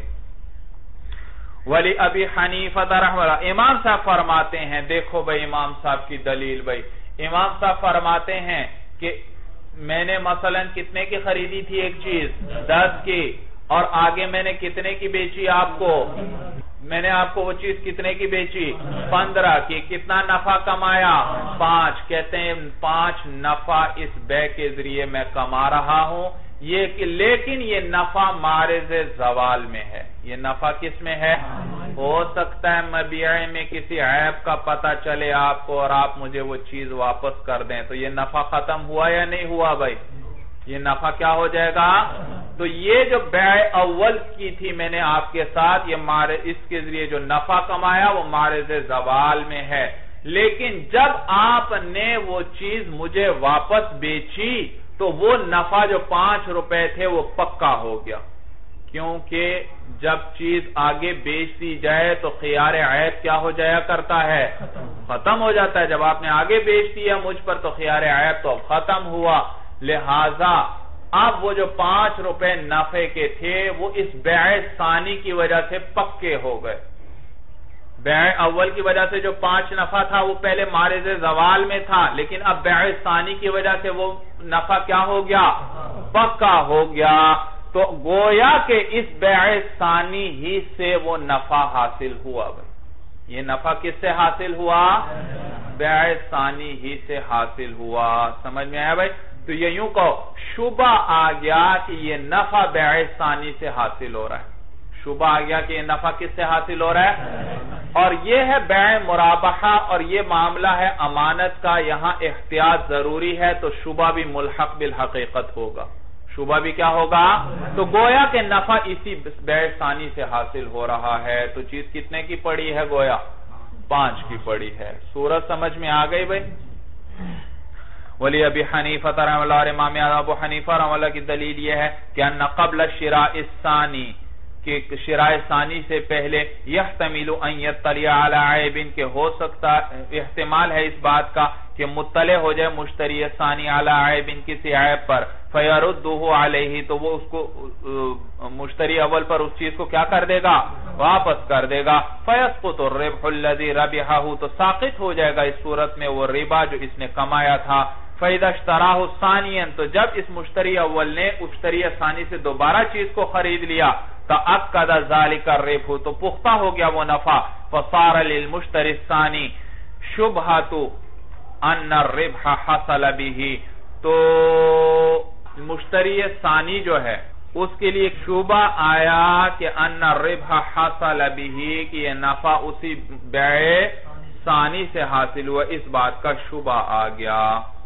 ولی ابی حنیفہ رحمہ اللہ, امام صاحب فرماتے ہیں, دیکھو بھائی امام صاحب کی دلیل بھائی, امام صاحب فرماتے ہیں کہ میں نے مثلا کتنے کی خریدی تھی ایک چیز, دس کی, اور آگے میں نے کتنے کی بیچی آپ کو, میں نے آپ کو وہ چیز کتنے کی بیچی, پندرہ کی, کتنا نفع کمایا, پانچ. کہتے ہیں پانچ نفع اس بیع کے ذریعے میں کما رہا ہوں, یہ کہ لیکن یہ نفع معرض زوال میں ہے. یہ نفع کس میں ہے؟ ہو سکتا ہے مبیع میں کسی عیب کا پتہ چلے آپ کو اور آپ مجھے وہ چیز واپس کر دیں, تو یہ نفع ختم ہوا یا نہیں ہوا بھائی؟ یہ نفع کیا ہو جائے گا؟ تو یہ جو بیع اول کی تھی میں نے آپ کے ساتھ, یہ اس کے ذریعے جو نفع کمایا وہ معرض زوال میں ہے, لیکن جب آپ نے وہ چیز مجھے واپس بیچی تو وہ نفع جو پانچ روپے تھے وہ پکا ہو گیا, کیونکہ جب چیز آگے بیچ دی جائے تو خیار عیب کیا ہو جایا کرتا ہے؟ ختم ہو جاتا ہے. جب آپ نے آگے بیچ دیا مجھ پر تو خیار عیب تو اب ختم ہوا, لہذا اب وہ جو پانچ روپے نفع کے تھے وہ اس بیع ثانی کی وجہ سے پکے ہو گئے. بیع اول کی وجہ سے جو پانچ نفع تھا وہ پہلے معرض زوال میں تھا, لیکن اب بیع ثانی کی وجہ سے وہ نفع کیا ہو گیا؟ پکا ہو گیا. تو گویا کہ اس بیع ثانی ہی سے وہ نفع حاصل ہوا بھائی. یہ نفع کس سے حاصل ہوا؟ بیع ثانی ہی سے حاصل ہوا. سمجھ میں آیا بھائی؟ تو یہ یوں کہو شبہ آ گیا کہ یہ نفع بیع ثانی سے حاصل ہو رہا ہے. شبہ آ گیا کہ یہ نفع کس سے حاصل ہو رہا ہے؟ اور یہ ہے بیع مرابحہ, اور یہ معاملہ ہے امانت کا, یہاں احتیاط ضروری ہے, تو شبہ بھی ملحق بالحقیقت ہوگا. شبہ بھی کیا ہوگا؟ تو گویا کہ نفع اسی بیع ثانی سے حاصل ہو رہا ہے. تو چیز کتنے کی پڑی ہے گویا؟ پانچ کی پڑی ہے. صورت سمجھ میں آ گئی بھائی؟ ولی ابی حنیفہ رحمہ اللہ اور امام ابو حنیفہ رحمہ اللہ کی دلیل یہ ہے کہ ان قبل الشراء الثانی, کہ شراء ثانی سے پہلے یحتمل ان یطلع علی عیب, کہ ہو سکتا احتمال ہے اس بات کا کہ مطلع ہو جائے مشتری ثانی علی عیب, کسی عیب پر, فیردہ علیہ, تو وہ اس کو مشتری اول پر اس چیز کو کیا کر دے گا؟ واپس کر دے گا. فیسقط الربح الذی ربحہ, تو ساقط ہو جائے گا اس صورت میں وہ ربا جو اس نے کمایا تھا. فَإِذَا اشْتَرَاهُ ثَانِيًا, تو جب اس مشتری اول نے مشتری ثانی سے دوبارہ چیز کو خرید لیا, تَأَكَّدَ ذَلِكَ الرِّبْحُ, تو پختہ ہو گیا وہ نفع. فَصَارَ لِلْمُشْتَرِ الثَّانِي شُبْهَةُ أَنَّ الرِّبْحَ حَصَلَ بِهِ, تو مشتری ثانی جو ہے اس کے لیے شبہ آیا کہ ان الربح حصل به, کہ یہ نفع اسی بیع ثانی سے حاصل ہوا, اس بات کا شبہ آ گیا.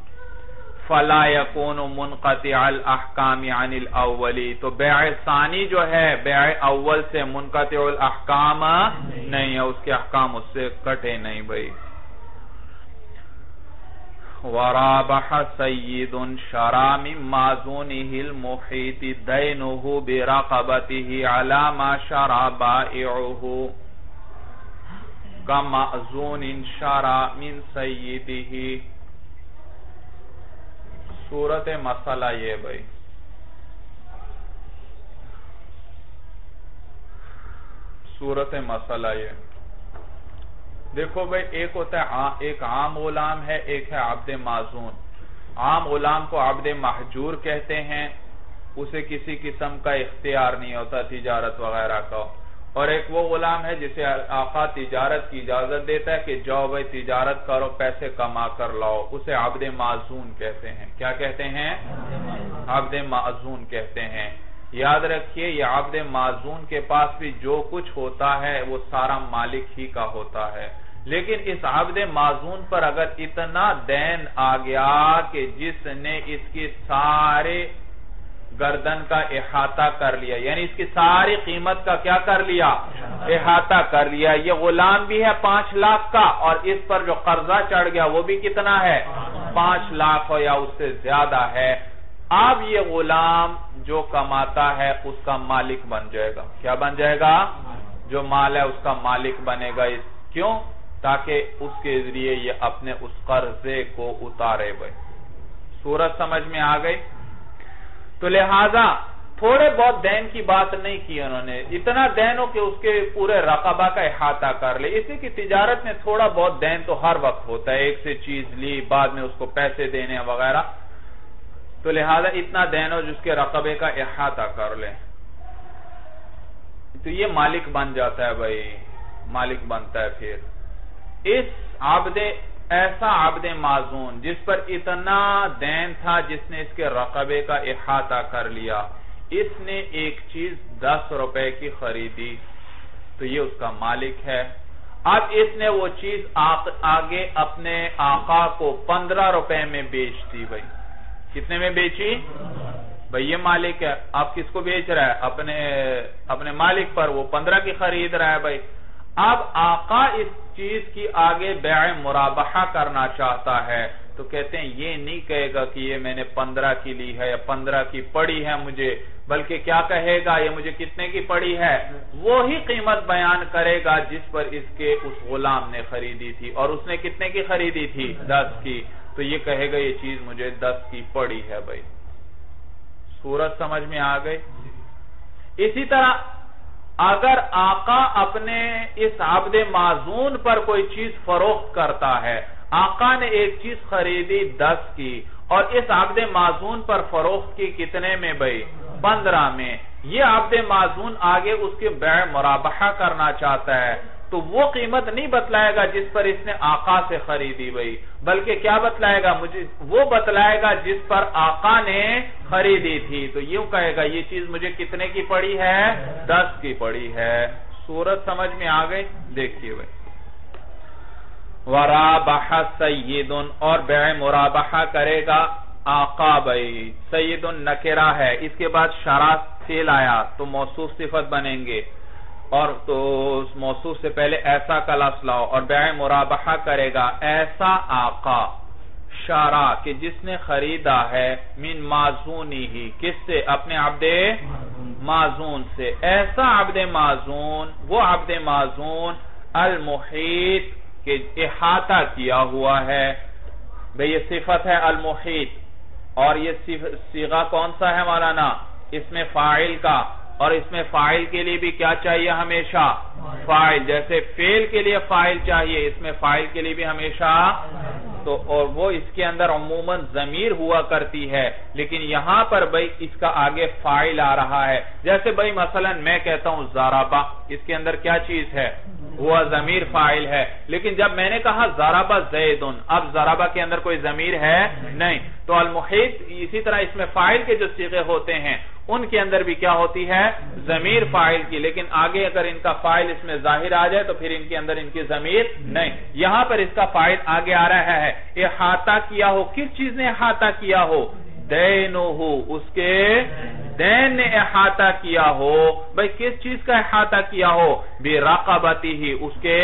فلا يكون منقطع الاحکام عن الاولی, تو بیع ثانی جو ہے بیع اول سے منقطع الاحکام نہیں ہے, اس کے احکام اس سے کٹے نہیں بھائی. ورابح سید شرا من مازونه المحیط دینه برقبته على ما شرا بائعه کمأذون شرا من سیده. صورت مسئلہ یہ بھائی, صورت مسئلہ یہ دیکھو بھائی, ایک ہوتا ہے ایک عام غلام ہے, ایک ہے عبد معزون. عام غلام کو عبد محجور کہتے ہیں, اسے کسی قسم کا اختیار نہیں ہوتا تجارت وغیرہ کا. اور ایک وہ غلام ہے جسے آقا تجارت کی اجازت دیتا ہے کہ جاؤ بھائی تجارت کرو, پیسے کما کر لاؤ, اسے عبد معزون کہتے ہیں. کیا کہتے ہیں؟ عبد معزون کہتے ہیں. یاد رکھیے یہ عبد معزون کے پاس بھی جو کچھ ہوتا ہے وہ سارا مالک ہی کا ہوتا ہے, لیکن اس عبد معزون پر اگر اتنا دین آ گیا کہ جس نے اس کی سارے گردن کا احاطہ کر لیا, یعنی اس کی ساری قیمت کا کیا کر لیا؟ احاطہ کر لیا. یہ غلام بھی ہے پانچ لاکھ کا, اور اس پر جو قرضہ چڑھ گیا وہ بھی کتنا ہے؟ پانچ لاکھ ہو یا اس سے زیادہ ہے، اب یہ غلام جو کماتا ہے اس کا مالک بن جائے گا. کیا بن جائے گا؟ جو مال ہے اس کا مالک بنے گا. کیوں؟ تاکہ اس کے ذریعے یہ اپنے اس قرضے کو اتارے. بھائی صورت سمجھ میں آ گئی؟ تو لہذا تھوڑے بہت دین کی بات نہیں کی انہوں نے، اتنا دین ہو کہ اس کے پورے رقبہ کا احاطہ کر لے. اسی کی تجارت میں تھوڑا بہت دین تو ہر وقت ہوتا ہے، ایک سے چیز لی بعد میں اس کو پیسے دینے وغیرہ، تو لہذا اتنا دین ہو جس کے رقبے کا احاطہ کر لے تو یہ مالک بن جاتا ہے. بھائی مالک بنتا ہے. پھر اس عبد ایسا عبد معزون جس پر اتنا دین تھا، جس نے اس کے رقبے کا احاطہ کر لیا، اس نے ایک چیز دس روپے کی خریدی تو یہ اس کا مالک ہے. اب اس نے وہ چیز آگے اپنے آقا کو پندرہ روپے میں بیچ دی. بھائی کتنے میں بیچی؟ بھائی یہ مالک ہے. اب کس کو بیچ رہا ہے؟ اپنے اپنے مالک پر، وہ پندرہ کی خرید رہا ہے. بھائی اب آقا اس چیز کی آگے بیع مرابحہ کرنا چاہتا ہے تو کہتے ہیں یہ نہیں کہے گا کہ یہ میں نے پندرہ کی لی ہے یا پندرہ کی پڑی ہے مجھے، بلکہ کیا کہے گا؟ یہ مجھے کتنے کی پڑی ہے؟ وہی قیمت بیان کرے گا جس پر اس کے اس غلام نے خریدی تھی، اور اس نے کتنے کی خریدی تھی؟ دس کی. تو یہ کہے گا یہ چیز مجھے دس کی پڑی ہے. بھائی صورت سمجھ میں آ گئی؟ اسی طرح اگر آقا اپنے اس عبد معزون پر کوئی چیز فروخت کرتا ہے، آقا نے ایک چیز خریدی دس کی اور اس عبد معزون پر فروخت کی کتنے میں؟ بھائی پندرہ میں. یہ عبد معزون آگے اس کے بیع مرابحہ کرنا چاہتا ہے تو وہ قیمت نہیں بتلائے گا جس پر اس نے آقا سے خریدی. بھائی بلکہ کیا بتلائے گا؟ مجھے وہ بتلائے گا جس پر آقا نے خریدی تھی. تو یوں کہے گا یہ چیز مجھے کتنے کی پڑی ہے؟ دس کی پڑی ہے. صورت سمجھ میں آ گئی؟ دیکھیے بھائی ورابح سید، اور بیع مرابحہ کرے گا آقا. بھائی سید نکرہ ہے، اس کے بعد شرع فعل آیا تو موصوف صفت بنیں گے، اور تو اس موصوف سے پہلے ایسا کا لفظ لاؤ، اور بیع مرابحہ کرے گا ایسا آقا شرع کہ جس نے خریدا ہے من معزونی ہی، کس سے؟ اپنے عبد معزون سے. ایسا عبد معزون، وہ عبد معزون المحیط کہ احاطہ کیا ہوا ہے. بھئی یہ صفت ہے المحیط، اور یہ صیغہ کون سا ہے مولانا؟ اس میں فاعل کا، اور اس میں فاعل کے لیے بھی کیا چاہیے؟ ہمیشہ فاعل. جیسے فعل کے لیے فاعل چاہیے، اس میں فاعل کے لیے بھی ہمیشہ تو، اور وہ اس کے اندر عموماً ضمیر ہوا کرتی ہے، لیکن یہاں پر بھئی اس کا آگے فاعل آ رہا ہے. جیسے بھئی مثلا میں کہتا ہوں ضربہ، اس کے اندر کیا چیز ہے؟ وہ ضمیر فاعل ہے، لیکن جب میں نے کہا ضربہ زیدن، اب ضربہ کے اندر کوئی ضمیر ہے نہیں. تو المحیط اسی طرح اس میں فاعل کے جو صیغے ہوتے ہیں ان کے اندر بھی کیا ہوتی ہے؟ ضمیر فاعل کی، لیکن آگے اگر ان کا فاعل اس میں ظاہر آ جائے تو پھر ان کے اندر ان کی ضمیر نہیں. یہاں پر اس کا فاعل آگے آ رہا ہے. احاطہ کیا ہو، کس چیز نے احاطہ کیا ہو؟ دینہو، اس کے دین نے احاطہ کیا ہو. بھئی کس چیز کا احاطہ کیا ہو؟ برقبتی ہی، اس کے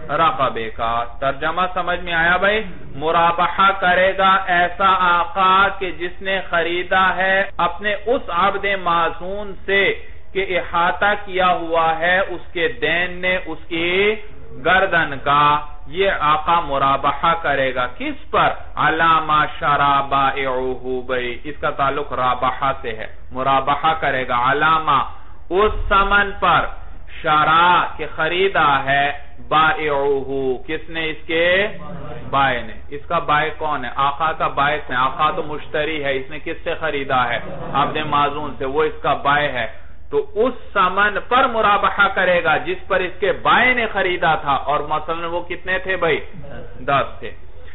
رقبے کا. ترجمہ سمجھ میں آیا بھئی؟ مرابحہ کرے گا ایسا آقا کہ جس نے خریدا ہے اپنے اس عبد معزون سے کہ احاطہ کیا ہوا ہے اس کے دین نے اس کی گردن کا. یہ آقا مرابحہ کرے گا کس پر؟ علامہ شرع بائعہ. بھئی اس کا تعلق رابحہ سے ہے. مرابحہ کرے گا علامہ اس ثمن پر شرع کہ خریدا ہے بائعہ، کس نے؟ اس کے بائع نے. اس کا بائع کون ہے؟ آقا کا بائع ہے. آقا تو مشتری ہے، اس نے کس سے خریدا ہے؟ عبد معزون سے. وہ اس کا بائع ہے تو اس ثمن پر مرابحہ کرے گا جس پر اس کے بائع نے خریدا تھا، اور مثلا وہ کتنے تھے بھئی؟ دس تھے.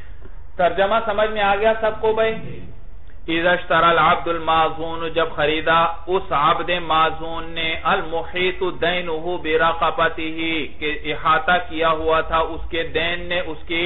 ترجمہ سمجھ میں آ گیا سب کو بھئی؟ اذا اشترى العبد المعزون، جب خریدا اس عبد معزون نے المحیط دینہ برقبتہ کہ احاطہ کیا ہوا تھا اس کے دین نے اس کی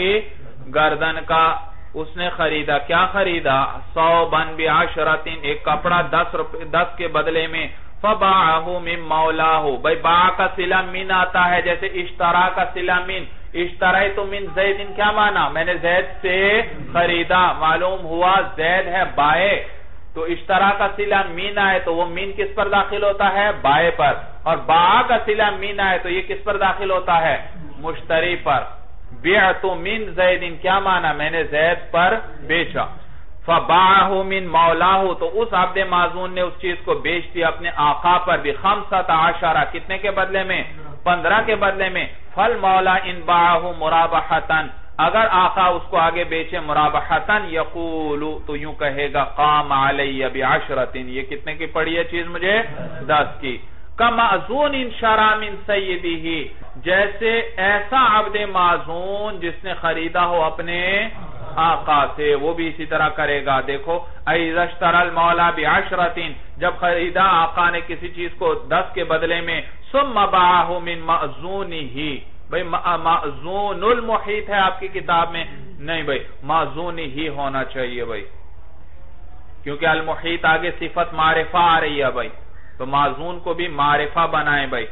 گردن کا. اس نے خریدا، کیا خریدا؟ ثوباً بعشرۃ، ایک کپڑا دس دس کے بدلے میں. فباعہ من مولاہ، بھئی باع کا صلہ من آتا ہے، جیسے اشترا کا صلہ من، اشتریت من زید کیا معنی؟ میں نے زید سے خریدا، معلوم ہوا زید ہے بائے، تو اشترا کا صلہ مین آئے تو وہ مین کس پر داخل ہوتا ہے؟ بائے پر، اور باع کا صلہ مین آئے تو یہ کس پر داخل ہوتا ہے؟ مشتری پر۔ بیعت من زید کیا معنی؟ میں نے زید پر بیچا، فباعہ من مولاہ تو اس عبد معزون نے اس چیز کو بیچ دیا اپنے آقا پر بھی، خمسۃ عشرہ کتنے کے بدلے میں؟ پندرہ کے بدلے میں۔ فل مولا ان باعہ مرابحتن اگر آقا اس کو آگے بیچے مرابحتن یقول تو یوں کہے گا قام علی بعشرۃ، یہ کتنے کی پڑی ہے چیز مجھے؟ دس کی۔ کمعزون ان شرع من سیدہ جیسے ایسا عبد معزون جس نے خریدا ہو اپنے آقا سے، وہ بھی اسی طرح کرے گا۔ دیکھو اذا اشترى المولا بعشرۃ جب خریدا آقا نے کسی چیز کو دس کے بدلے میں، ثم باعہ من معزونہ، بھئی معزون المحیط ہے آپ کی کتاب میں؟ نہیں بھئی معزون ہی ہونا چاہیے بھئی، کیونکہ المحیط آگے صفت معرفہ آ رہی ہے بھئی، تو معزون کو بھی معرفہ بنائیں بھئی،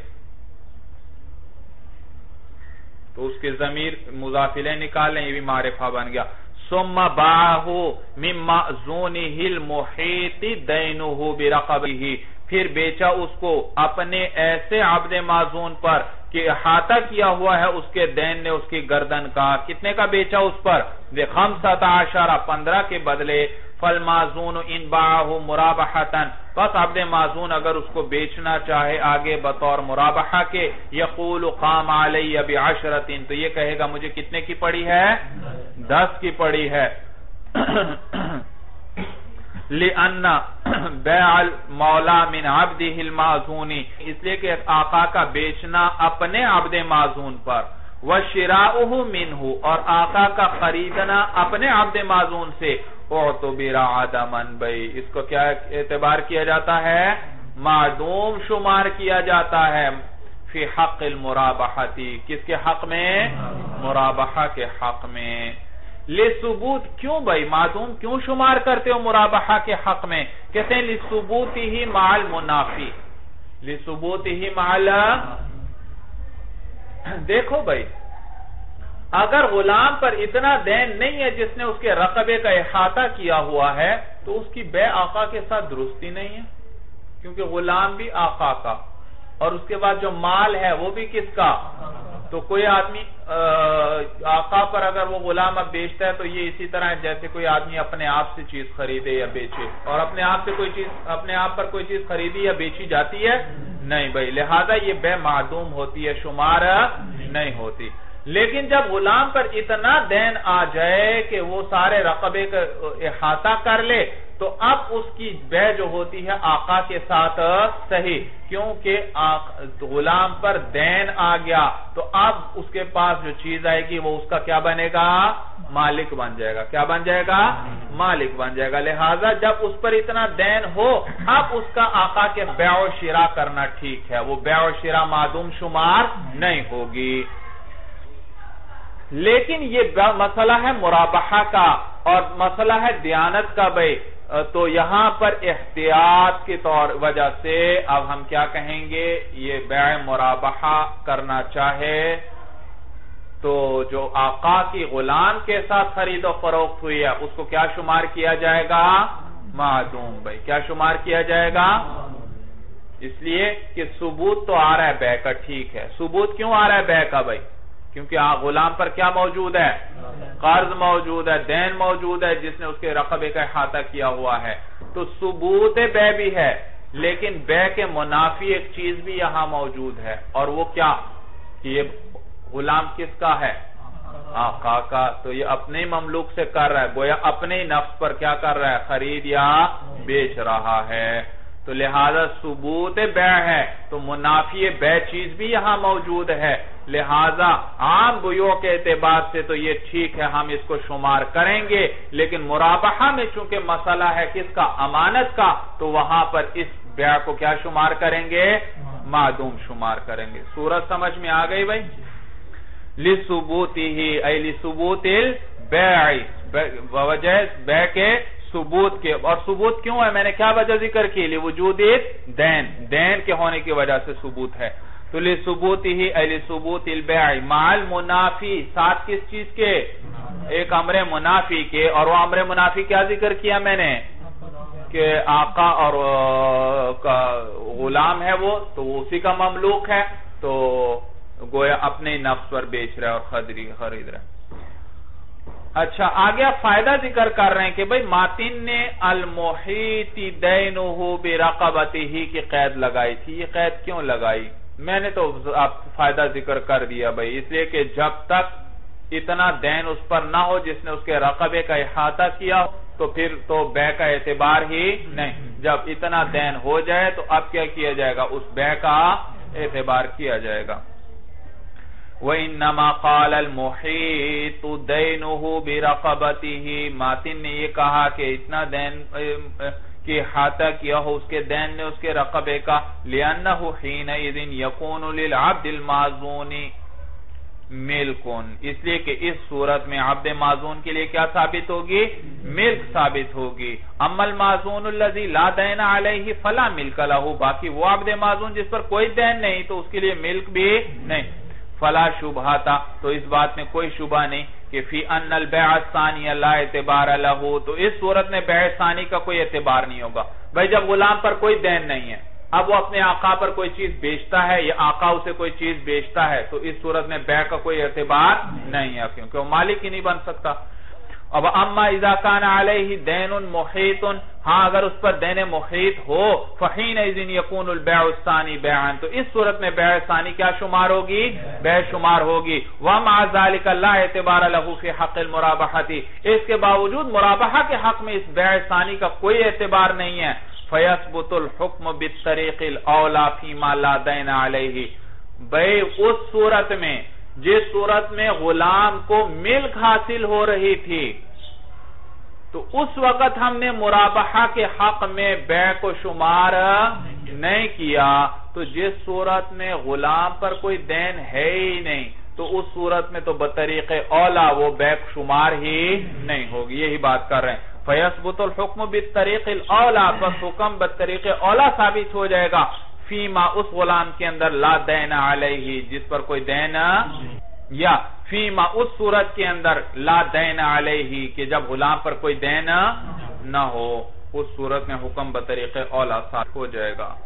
تو اس کے ضمیر مضافلے نکالیں، یہ بھی معرفہ بن گیا۔ ثم باعہ من معزونہ المحیط دینہ برقبہ پھر بیچا اس کو اپنے ایسے عبد معزون پر کہ احاطہ کیا ہوا ہے اس کے دین نے اس کی گردن کا، کتنے کا بیچا اس پر؟ دے خمسۃ عشرہ پندرہ کے بدلے۔ فالمعزون ان باعہ مرابحتن پس عبد معزون اگر اس کو بیچنا چاہے آگے بطور مرابحہ کے، یقول قام علی بعشرۃ تو یہ کہے گا مجھے کتنے کی پڑی ہے؟ دس کی پڑی ہے۔ لِأَنَّ بَيْعَ الْمَوْلَى مِنْ عَبْدِهِ الْمَعْزُونِ اس لیے کہ آقا کا بیچنا اپنے عبد معزون پر، وَشِرَاؤُهُ مِنْهُ اور آقا کا خریدنا اپنے عبد معزون سے، اُعْتُبِرَ عَدَمًا بھئی اس کو کیا اعتبار کیا جاتا ہے؟ معدوم شمار کیا جاتا ہے، فی حق المرابحتی کس کے حق میں؟ مرابحہ کے حق میں۔ لِثُبُوت کیوں بھئی معدوم کیوں شمار کرتے ہو مرابحہ کے حق میں؟ کہتے ہیں لِثُبُوتِهِ مع المنافی، لِثُبُوتِهِ مع دیکھو بھئی اگر غلام پر اتنا دین نہیں ہے جس نے اس کے رقبے کا احاطہ کیا ہوا ہے تو اس کی بے آقا کے ساتھ درستی نہیں ہے، کیونکہ غلام بھی آقا کا اور اس کے بعد جو مال ہے وہ بھی کس کا؟ تو کوئی آدمی آقا پر اگر وہ غلام اب بیچتا ہے تو یہ اسی طرح ہے جیسے کوئی آدمی اپنے آپ سے چیز خریدے یا بیچے، اور اپنے آپ سے کوئی چیز اپنے آپ پر کوئی چیز خریدی یا بیچی جاتی ہے نہیں بھائی، لہذا یہ بے معدوم ہوتی ہے، شمار نہیں ہوتی۔ لیکن جب غلام پر اتنا دین آ جائے کہ وہ سارے رقبے کا احاطہ کر لے تو اب اس کی بے جو ہوتی ہے آقا کے ساتھ صحیح، کیونکہ غلام پر دین آ گیا تو اب اس کے پاس جو چیز آئے گی وہ اس کا کیا بنے گا؟ مالک بن جائے گا۔ کیا بن جائے گا؟ مالک بن جائے گا۔ لہٰذا جب اس پر اتنا دین ہو اب اس کا آقا کے بیع و شراء کرنا ٹھیک ہے، وہ بیع و شراء معدوم شمار نہیں ہوگی۔ لیکن یہ مسئلہ ہے مرابحہ کا اور مسئلہ ہے دیانت کا بھئی، تو یہاں پر احتیاط کی طور وجہ سے اب ہم کیا کہیں گے، یہ بیع مرابحہ کرنا چاہے تو جو آقا کی غلام کے ساتھ خرید و فروخت ہوئی ہے اس کو کیا شمار کیا جائے گا؟ معدوم بھئی، کیا شمار کیا جائے گا؟ اس لیے کہ ثبوت تو آ رہا ہے بیع کا، ٹھیک ہے، ثبوت کیوں آ رہا ہے بیع کا بھئی؟ کیونکہ غلام پر کیا موجود ہے؟ قرض موجود ہے، دین موجود ہے جس نے اس کے رقبے کا احاطہ کیا ہوا ہے، تو ثبوت بیع بھی ہے لیکن بیع کے منافی ایک چیز بھی یہاں موجود ہے، اور وہ کیا کہ یہ غلام کس کا ہے؟ آقا کا، تو یہ اپنے مملوک سے کر رہا ہے، گویا اپنے نفس پر کیا کر رہا ہے؟ خرید یا بیچ رہا ہے، تو لہذا ثبوت بیع ہے تو منافی بیع چیز بھی یہاں موجود ہے، لہذا عام بیوع کے اعتبار سے تو یہ ٹھیک ہے، ہم اس کو شمار کریں گے، لیکن مرابحہ میں چونکہ مسئلہ ہے کس کا؟ امانت کا، تو وہاں پر اس بیع کو کیا شمار کریں گے؟ معدوم شمار کریں گے۔ صورت سمجھ میں آ گئی بھائی؟ لِثُبُوتِهِ ای لِثُبُوتِ الْبَيْعِ وجہ بیع کے ثبوت کے، اور ثبوت کیوں ہے؟ میں نے کیا وجہ ذکر کی؟ لِوُجُودِ دین، دین کے ہونے کی وجہ سے ثبوت ہے۔ تو لثبوت ہی لثبوت البیع مع المنافی، ساتھ کس چیز کے؟ ایک امر منافی کے، اور وہ امر منافی کیا ذکر کیا میں نے کہ آقا اور غلام ہے وہ تو اسی کا مملوک ہے، تو گویا اپنے نفس پر بیچ رہا ہے اور خرید رہا ہے۔ اچھا آگے آپ فائدہ ذکر کر رہے ہیں کہ بھئی ماتن نے المحیط دینہ برقبتہ کی قید لگائی تھی، یہ قید کیوں لگائی؟ میں نے تو آپ فائدہ ذکر کر دیا بھئی، اس لیے کہ جب تک اتنا دین اس پر نہ ہو جس نے اس کے رقبے کا احاطہ کیا تو پھر تو بے کا اعتبار ہی نہیں، جب اتنا دین ہو جائے تو اب کیا کیا جائے گا؟ اس بے کا اعتبار کیا جائے گا۔ وَإِنَّمَا قَالَ الْمُحِيطُ دَيْنُهُ بِرَقَبَتِهِ، ماتن نے یہ کہا کہ اتنا دین کہ احاطہ کیا ہو اس کے دین نے اس کے رقبے کا، لِأَنَّهُ حِينَئِذٍ يَكُونُ لِلْعَبْدِ الْمَعْزُونِ ملکن، اس لیے کہ اس صورت میں عبد معزون کے لیے کیا ثابت ہوگی؟ ملک ثابت ہوگی۔ اما المعزون الذی لا دین علیہ فلا ملک لہ، باقی وہ عبد معزون جس پر کوئی دین نہیں تو اس کے لیے ملک بھی نہیں۔ فلا شبہ تھا، تو اس بات میں کوئی شبہ نہیں کہ فی ان البیع الثانی لا اعتبار لہ، تو اس صورت میں بیع ثانی کا کوئی اعتبار نہیں ہوگا۔ بھائی جب غلام پر کوئی دین نہیں ہے، اب وہ اپنے آقا پر کوئی چیز بیچتا ہے یا آقا اسے کوئی چیز بیچتا ہے تو اس صورت میں بیع کا کوئی اعتبار نہیں ہے، کیونکہ وہ مالک ہی نہیں بن سکتا۔ اب اما اذا کان علیہ دین محیط، ہاں اگر اس پر دین محیط ہو فحینئذ یکون البیع الثانی بیعا، تو اس صورت میں بیع ثانی کیا شمار ہوگی؟ بیع شمار ہوگی۔ ومع ذلک لا اعتبار لہ فی حق المرابحۃ، اس کے باوجود مرابحہ کے حق میں اس بیع ثانی کا کوئی اعتبار نہیں ہے۔ فَيَثْبُتُ الْحُكْمُ بِالطَّرِيقِ الْأَوْلَى فِيمَا لَا دَيْنَ عَلَيْهِ، بھئی اس صورت میں جس صورت میں غلام کو ملک حاصل ہو رہی تھی تو اس وقت ہم نے مرابحہ کے حق میں بیع کو شمار نہیں کیا، تو جس صورت میں غلام پر کوئی دین ہے ہی نہیں تو اس صورت میں تو بطریق اولا وہ بیع شمار ہی نہیں ہوگی، یہی بات کر رہے ہیں۔ فَيَثْبُتُ الْحُكْمُ بِالطَّرِيقِ الْأَوْلَى، بس حکم بطریق اولا ثابت ہو جائے گا، فیما اس غلام کے اندر لا دین علیہ جس پر کوئی دین، یا فیما اس صورت کے اندر لا دین علیہ کہ جب غلام پر کوئی دین نہ ہو، اس صورت میں حکم بطریق اولا ثابت ہو جائے گا۔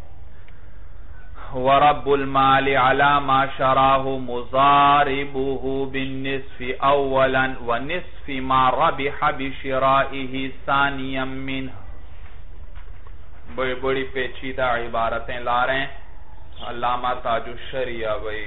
وَرَبُّ الْمَالِ عَلَى مَا شَرَاهُ مُضَارِبُهُ بِالنِّصْفِ أَوَّلًا وَنِصْفِ مَا رَبِحَ بِشِرَائِهِ ثَانِيًا مِّنْهُ، بڑی بڑی پیچیدہ عبارتیں لا رہے ہیں علامہ تاج الشریعہ۔ بھئی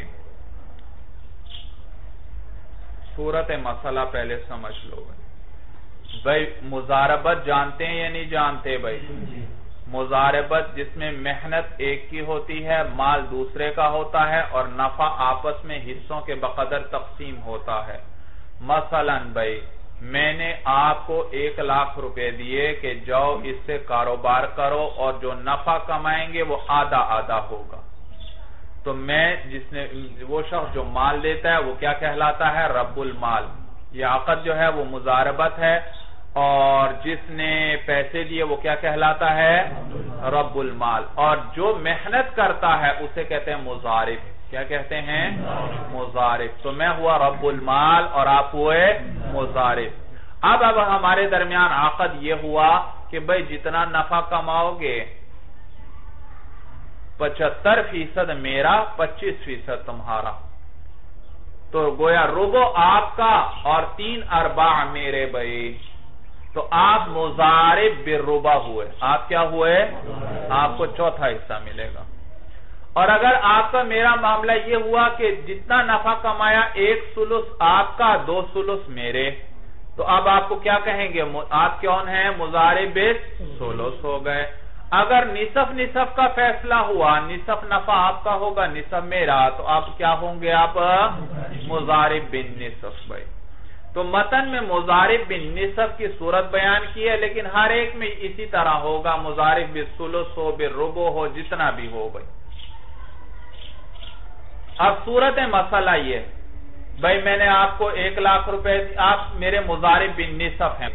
صورت مسئلہ پہلے سمجھ لو بھئی، مضاربت جانتے ہیں یا نہیں جانتے؟ بھئی مضاربت جس میں محنت ایک کی ہوتی ہے، مال دوسرے کا ہوتا ہے اور نفع آپس میں حصوں کے بقدر تقسیم ہوتا ہے۔ مثلا بھئی میں نے آپ کو ایک لاکھ روپے دیے کہ جاؤ اس سے کاروبار کرو اور جو نفع کمائیں گے وہ آدھا آدھا ہوگا، تو میں جس نے وہ شخص جو مال دیتا ہے وہ کیا کہلاتا ہے؟ رب المال۔ یہ عقد جو ہے وہ مضاربت ہے، اور جس نے پیسے دیے وہ کیا کہلاتا ہے؟ رب المال۔ اور جو محنت کرتا ہے اسے کہتے ہیں مضارب۔ کیا کہتے ہیں؟ مضارب۔ تو میں ہوا رب المال اور آپ ہوئے مضارب۔ اب اب ہمارے درمیان عقد یہ ہوا کہ بھئی جتنا نفع کماؤ گے پچہتر فیصد میرا، پچیس فیصد تمہارا، تو گویا ربع آپ کا اور تین ارباع میرے۔ بھئی تو آپ مضارب بالربع ہوئے، آپ کیا ہوئے؟ آپ کو چوتھا حصہ ملے گا۔ اور اگر آپ کا میرا معاملہ یہ ہوا کہ جتنا نفع کمایا ایک سلس آپ کا، دو سلس میرے، تو اب آپ کو کیا کہیں گے؟ آپ کون ہیں؟ مضارب بالثلث ہو گئے۔ اگر نصف نصف کا فیصلہ ہوا، نصف نفع آپ کا ہوگا، نصف میرا، تو آپ کیا ہوں گے؟ آپ مضارب بالنصف۔ بھائی تو متن میں مضارب بالنصف کی صورت بیان کی ہے، لیکن ہر ایک میں اسی طرح ہوگا، مضارب بالثلث ہو، بالربع ہو، جتنا بھی ہو۔ بھائی اب صورت مسئلہ یہ، بھائی میں نے آپ کو ایک لاکھ روپے، آپ میرے مضارب بالنصف ہیں،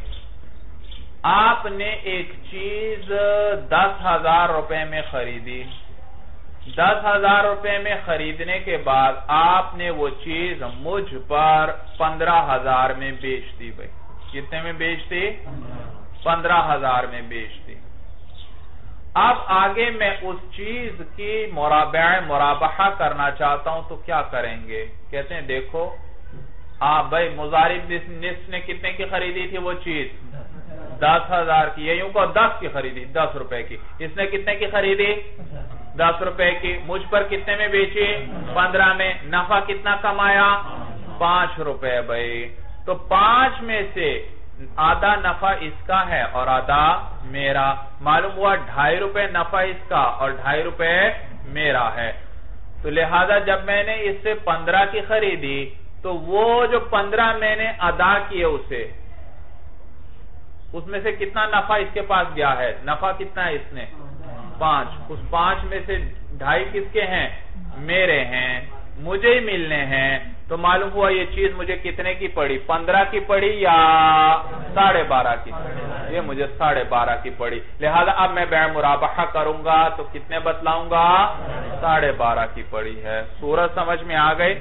آپ نے ایک چیز دس ہزار روپے میں خریدی، دس ہزار روپے میں خریدنے کے بعد آپ نے وہ چیز مجھ پر پندرہ ہزار میں بیچ دی بھائی. کتنے میں بیچ دی؟ پندرہ ہزار میں بیچ دی. اب آگے میں اس چیز کی مرابع مرابحہ کرنا چاہتا ہوں تو کیا کریں گے؟ کہتے ہیں دیکھو آپ بھائی مضارب نصف نے کتنے کی خریدی تھی وہ چیز؟ دس ہزار کی. یہ یوں کو دس کی خریدی، دس روپے کی. اس نے کتنے کی خریدی؟ دس روپے کی. مجھ پر کتنے میں بیچی؟ پندرہ میں. نفع کتنا کمایا؟ پانچ روپے بھائی. تو پانچ میں سے آدھا نفع اس کا ہے اور آدھا میرا. معلوم ہوا ڈھائی روپے نفع اس کا اور ڈھائی روپے میرا ہے. تو لہذا جب میں نے اس سے پندرہ کی خریدی تو وہ جو پندرہ میں نے ادا کیے اسے، اس میں سے کتنا نفع اس کے پاس گیا ہے؟ نفع کتنا ہے اس نے؟ پانچ. اس پانچ میں سے ڈھائی کس کے ہیں؟ میرے ہیں، مجھے ہی ملنے ہیں. تو معلوم ہوا یہ چیز مجھے کتنے کی پڑی؟ پندرہ کی پڑی یا ساڑھے بارہ کی؟ یہ مجھے ساڑھے بارہ کی پڑی. لہذا اب میں بیع مرابحہ کروں گا تو کتنے بتلاؤں گا؟ ساڑھے بارہ کی پڑی ہے. صورت سمجھ میں آ گئی؟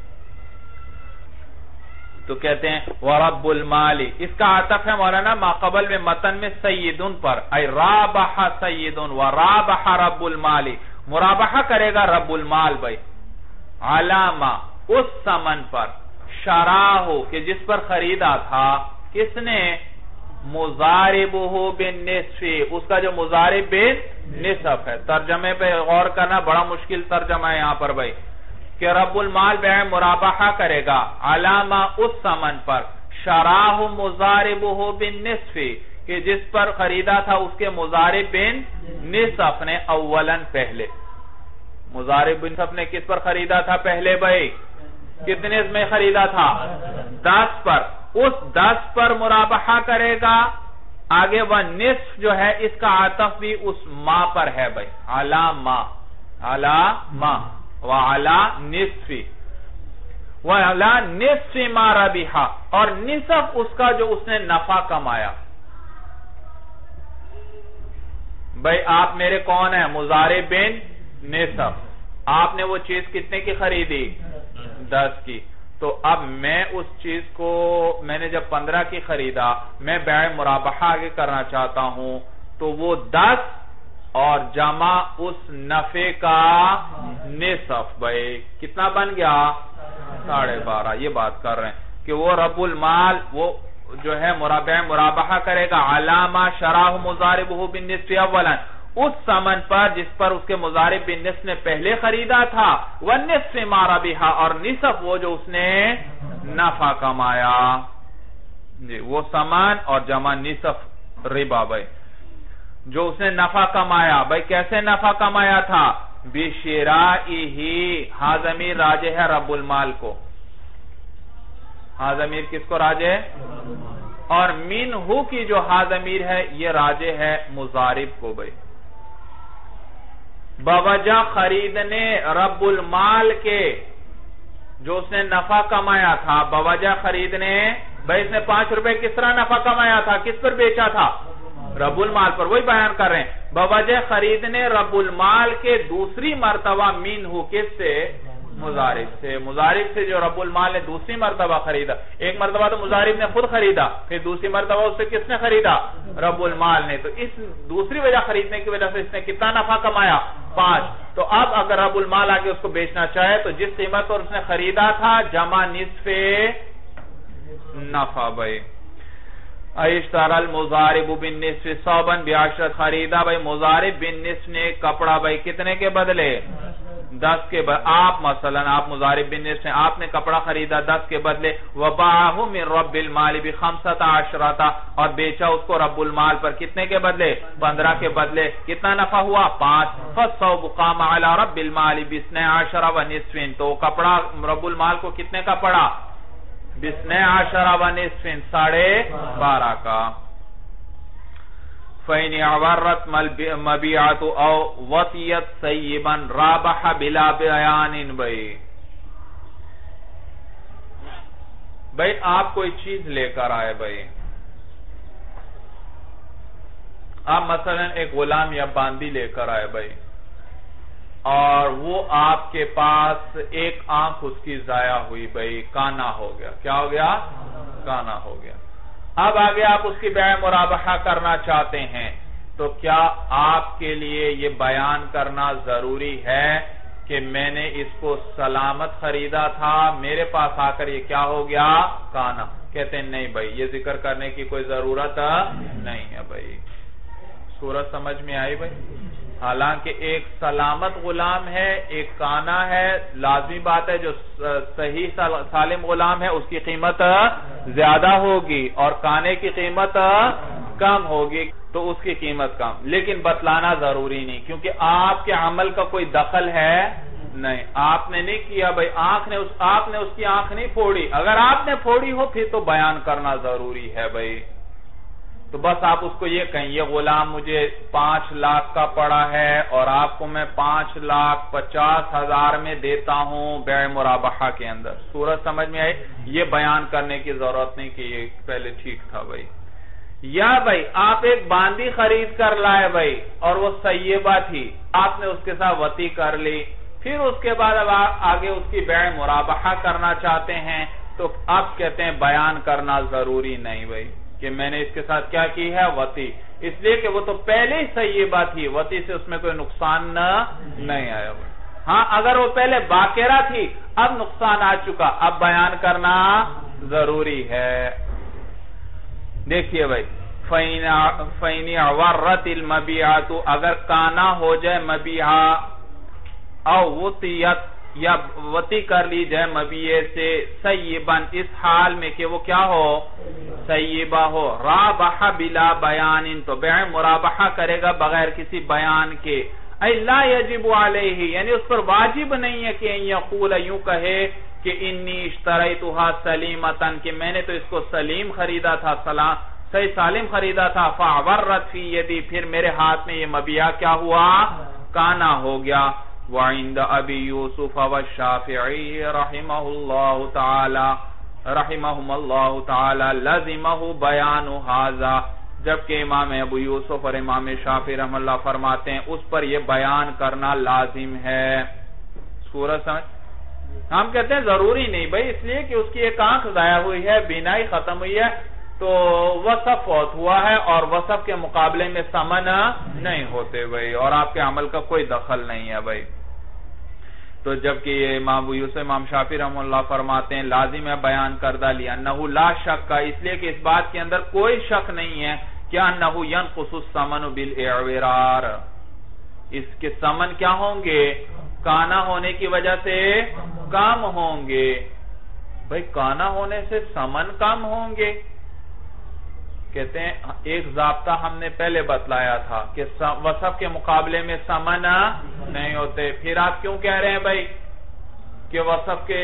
تو کہتے ہیں وَرَبُّ الْمَالِ. اس کا عطف ہے مولانا ماقبل میں متن میں سیدن پر. اے رابح سیدن ورابح رب المال. مرابحہ کرے گا رب المال بھائی علامہ اس سمن پر شراہو کہ جس پر خریدا تھا. کس نے؟ مضاربہ بالنصف. اس کا جو مضارب بالنصف ہے. ترجمے پہ غور کرنا، بڑا مشکل ترجمہ ہے یہاں پر بھائی کہ رب المال بیع مرابحہ کرے گا علامہ اس سمن پر شراہ مضاربہ بالنصف کہ جس پر خریدا تھا اس کے مضارب بن نصف نے اولاً پہلے. مضارب بن نصف نے کس پر خریدا تھا پہلے بھائی؟ کتنے میں خریدا تھا؟ دس پر. اس دس پر مرابحہ کرے گا. آگے وہ نصف جو ہے اس کا عطف بھی اس ما پر ہے بھائی علامہ علامہ وَعَلَى نِصْفِ وَعَلَى نِصْفِ مَا رَبِحَ اور نصف اس کا جو اس نے نفع کمایا. بھئی آپ میرے کون ہیں؟ مضارب بن نصف. آپ نے وہ چیز کتنے کی خریدی؟ دس کی. تو اب میں اس چیز کو میں نے جب پندرہ کی خریدا میں بیع مرابحہ آگے کرنا چاہتا ہوں تو وہ دس اور جمع اس نفع کا نصف بھائی کتنا بن گیا؟ ساڑھے بارہ. یہ بات کر رہے ہیں کہ وہ رب المال وہ جو ہے مرابع مرابحہ کرے گا علامہ شراہ مضاربہ بالنصف اولا اس سمن پر جس پر اس کے مضارب بالنصف نے پہلے خریدا تھا. والنصف ما ربح اور نصف وہ جو اس نے نفع کمایا. جی وہ سمن اور جمع نصف ربا بھائی جو اس نے نفع کمایا. بھائی کیسے نفع کمایا تھا؟ بِشِرَائِهِ. ہاں ضمیر راجع ہے رب المال کو. ہاں ضمیر کس کو راجع ہے؟ اور منہو کی جو ہاں ضمیر ہے یہ راجع ہے مضارب کو بھائی. بوجہ خریدنے رب المال کے جو اس نے نفع کمایا تھا. بوجہ خریدنے بھائی اس نے پانچ روپے کس طرح نفع کمایا تھا؟ کس پر بیچا تھا؟ رب المال پر. وہی بیان کر رہے ہیں بوجہ خریدنے رب المال کے دوسری مرتبہ منہو کس سے؟ مضارب سے. مضارب سے جو رب المال نے دوسری مرتبہ خریدا. ایک مرتبہ تو مضارب نے خود خریدا پھر دوسری مرتبہ اس سے کس نے خریدا؟ رب المال نے. تو اس دوسری وجہ خریدنے کی وجہ سے اس نے کتنا نفع کمایا؟ پانچ. تو اب اگر رب المال آگے اس کو بیچنا چاہے تو جس قیمت پر اس نے خریدا تھا جمع نصف نفع بھائی. اشترى المضارب بالنصف صوبا بعشرة خریدا بھائی مضارب بالنصف نے کپڑا بھائی کتنے کے بدلے؟ دس کے بدلے. آپ مثلا آپ مضارب بالنصف نے آپ نے کپڑا خریدا دس کے بدلے. وباعه من رب المال بخمسة عشرة اور بیچا اس کو رب المال پر کتنے کے بدلے؟ پندرہ کے بدلے. کتنا نفع ہوا؟ پانچ. فالصوب قام على رب المال باثني عشر ونصف تو کپڑا رب المال کو کتنے کا پڑا؟ باثني عشر ونصف ساڑھے بارہ کا. فَإِنِ عَوَرَّتْ مَبِيعَةُ أَوْ وَطِيَتْ سَيِّبًا رَابَحَ بِلَا بِعَيَانٍ بھئی بھئی آپ کوئی چیز لے کر آئے بھئی. آپ مثلا ایک غلام یا باندی لے کر آئے بھئی. اور وہ آپ کے پاس ایک آنکھ اس کی ضائع ہوئی بھائی، کانا ہو گیا. کیا ہو گیا؟ کانا ہو گیا. اب آگے آپ اس کی بیع مرابحہ کرنا چاہتے ہیں تو کیا آپ کے لیے یہ بیان کرنا ضروری ہے کہ میں نے اس کو سلامت خریدا تھا، میرے پاس آ کر یہ کیا ہو گیا؟ کانا. کہتے ہیں نہیں بھائی، یہ ذکر کرنے کی کوئی ضرورت نہیں ہے بھائی. صورت سمجھ میں آئی بھائی؟ حالانکہ ایک سلامت غلام ہے، ایک کانا ہے، لازمی بات ہے جو صحیح سالم غلام ہے اس کی قیمت زیادہ ہوگی اور کانے کی قیمت کم ہوگی، تو اس کی قیمت کم. لیکن بتلانا ضروری نہیں، کیونکہ آپ کے عمل کا کوئی دخل ہے نہیں. آپ نے نہیں کیا بھائی، آنکھ نے اس آپ نے اس کی آنکھ نہیں پھوڑی. اگر آپ نے پھوڑی ہو پھر تو بیان کرنا ضروری ہے بھائی. تو بس آپ اس کو یہ کہیں یہ غلام مجھے پانچ لاکھ کا پڑا ہے اور آپ کو میں پانچ لاکھ پچاس ہزار میں دیتا ہوں بیع مرابحہ کے اندر. صورت سمجھ میں آئی؟ یہ بیان کرنے کی ضرورت نہیں کہ یہ پہلے ٹھیک تھا بھائی. یا بھائی آپ ایک باندی خرید کر لائے بھائی اور وہ سیبہ تھی، آپ نے اس کے ساتھ وطی کر لی، پھر اس کے بعد اب آگے اس کی بیع مرابحہ کرنا چاہتے ہیں تو آپ کہتے ہیں بیان کرنا ضروری نہیں بھائی کہ میں نے اس کے ساتھ کیا کی ہے؟ وطی. اس لیے کہ وہ تو پہلے ہی سیبہ تھی، وطی سے اس میں کوئی نقصان نہیں آیا. ہاں اگر وہ پہلے باقیرہ تھی، اب نقصان آ چکا، اب بیان کرنا ضروری ہے. دیکھیے بھائی، فَإِنِ عَوَرَّتِ الْمَبِيعَةُ اگر کانا ہو جائے مبیعہ، او وطیت یا وطی کر لی جائے مبیعے سے، سیباً اس حال میں کہ وہ کیا ہو؟ سیبہ ہو. رابح بلا بیان تو بیع مرابحہ کرے گا بغیر کسی بیان کے. اے لا یجب علیہ یعنی اس پر واجب نہیں ہے کہ یقول یوں کہے کہ انی اشتریتها سلیمتاً کہ میں نے تو اس کو سلیم خریدا تھا، صحیح سالم خریدا تھا. فعورت فی یدی پھر میرے ہاتھ میں یہ مبیعہ کیا ہوا؟ کانا ہو گیا. وعند ابی یوسف والشافعی رحمہ اللہ تعالی رحمہم اللہ تعالی لازمہ بیان ھذا جبکہ امام ابو یوسف اور امام شافعی رحمہ اللہ فرماتے ہیں اس پر یہ بیان کرنا لازم ہے. سورہ سمجھ؟ ہم کہتے ہیں ضروری نہیں بھائی، اس لیے کہ اس کی ایک آنکھ ضائع ہوئی ہے، بینائی ختم ہوئی ہے، تو وصف فوت ہوا ہے اور وصف کے مقابلے میں ثمن نہیں ہوتے بھائی، اور آپ کے عمل کا کوئی دخل نہیں ہے بھائی. تو جبکہ یہ امام ابو یوسف امام شافعی رحمہ اللہ فرماتے ہیں لازم ہے بیان کردہ لِأَنَّهُ لَا شَكَّ اس لیے کہ اس بات کے اندر کوئی شک نہیں ہے کہ أَنَّهُ يَنْقُصُ الثَّمَنُ بِالْإِعْوِرَارِ اس کے ثمن کیا ہوں گے؟ کانا ہونے کی وجہ سے کم ہوں گے. بھائی کانا ہونے سے ثمن کم ہوں گے؟ کہتے ہیں ایک ضابطہ ہم نے پہلے بتلایا تھا کہ وصف کے مقابلے میں ثمن نہیں ہوتے. پھر آپ کیوں کہہ رہے ہیں بھائی کہ وصف کے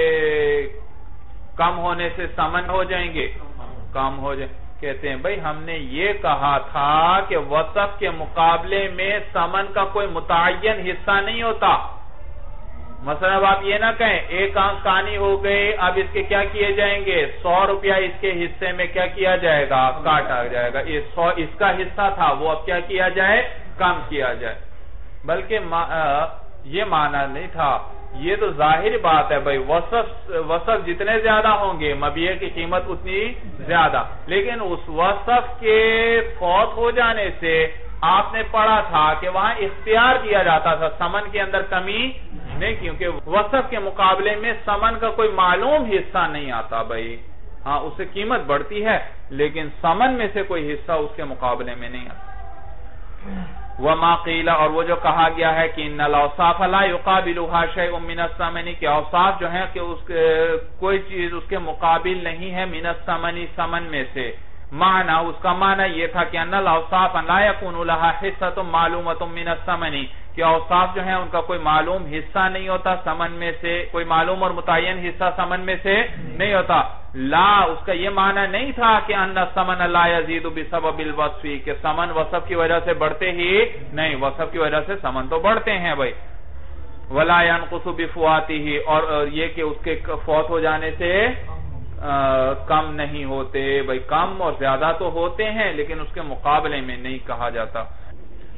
کم ہونے سے ثمن ہو جائیں گے؟ کم ہو جائیں. کہتے ہیں بھائی ہم نے یہ کہا تھا کہ وصف کے مقابلے میں ثمن کا کوئی متعین حصہ نہیں ہوتا. مثلا اب آپ یہ نہ کہیں ایک آنکھ کانی ہو گئی، اب اس کے کیا کیے جائیں گے؟ سو روپیہ اس کے حصے میں کیا کیا جائے گا؟ کاٹا جائے گا. یہ سو اس کا حصہ تھا، وہ اب کیا کیا جائے؟ کم کیا جائے. بلکہ یہ معنی نہیں تھا، یہ تو ظاہر بات ہے بھائی وصف وصف جتنے زیادہ ہوں گے مبیع کی قیمت اتنی زیادہ. لیکن اس وصف کے فوت ہو جانے سے آپ نے پڑھا تھا کہ وہاں اختیار کیا جاتا تھا، ثمن کے اندر کمی نہیں، کیونکہ وصف کے مقابلے میں ثمن کا کوئی معلوم حصہ نہیں آتا بھائی. ہاں اس سے قیمت بڑھتی ہے لیکن ثمن میں سے کوئی حصہ اس کے مقابلے میں نہیں آتا. وما قیل اور وہ جو کہا گیا ہے کہ ان الاوصاف لا يقابلها شيء من الثمن کہ اوصاف جو ہیں کہ اس کے کوئی چیز اس کے مقابل نہیں ہے من الثمن ثمن میں سے. معنی اس کا معنی یہ تھا کہ ان الاوصاف لا يكون لها حصة معلومة من الثمن کہ اوصاف جو ہیں ان کا کوئی معلوم حصہ نہیں ہوتا ثمن میں سے، کوئی معلوم اور متعین حصہ ثمن میں سے نہیں ہوتا. لا اس کا یہ معنی نہیں تھا کہ ان الثمن لا يزيد بسبب الوصف کہ ثمن وصف کی وجہ سے بڑھتے ہی نہیں، وصف کی وجہ سے ثمن تو بڑھتے ہیں بھائی. ولا ينقص بفواته اور یہ کہ اس کے فوت ہو جانے سے کم نہیں ہوتے بھائی. کم اور زیادہ تو ہوتے ہیں لیکن اس کے مقابلے میں نہیں کہا جاتا.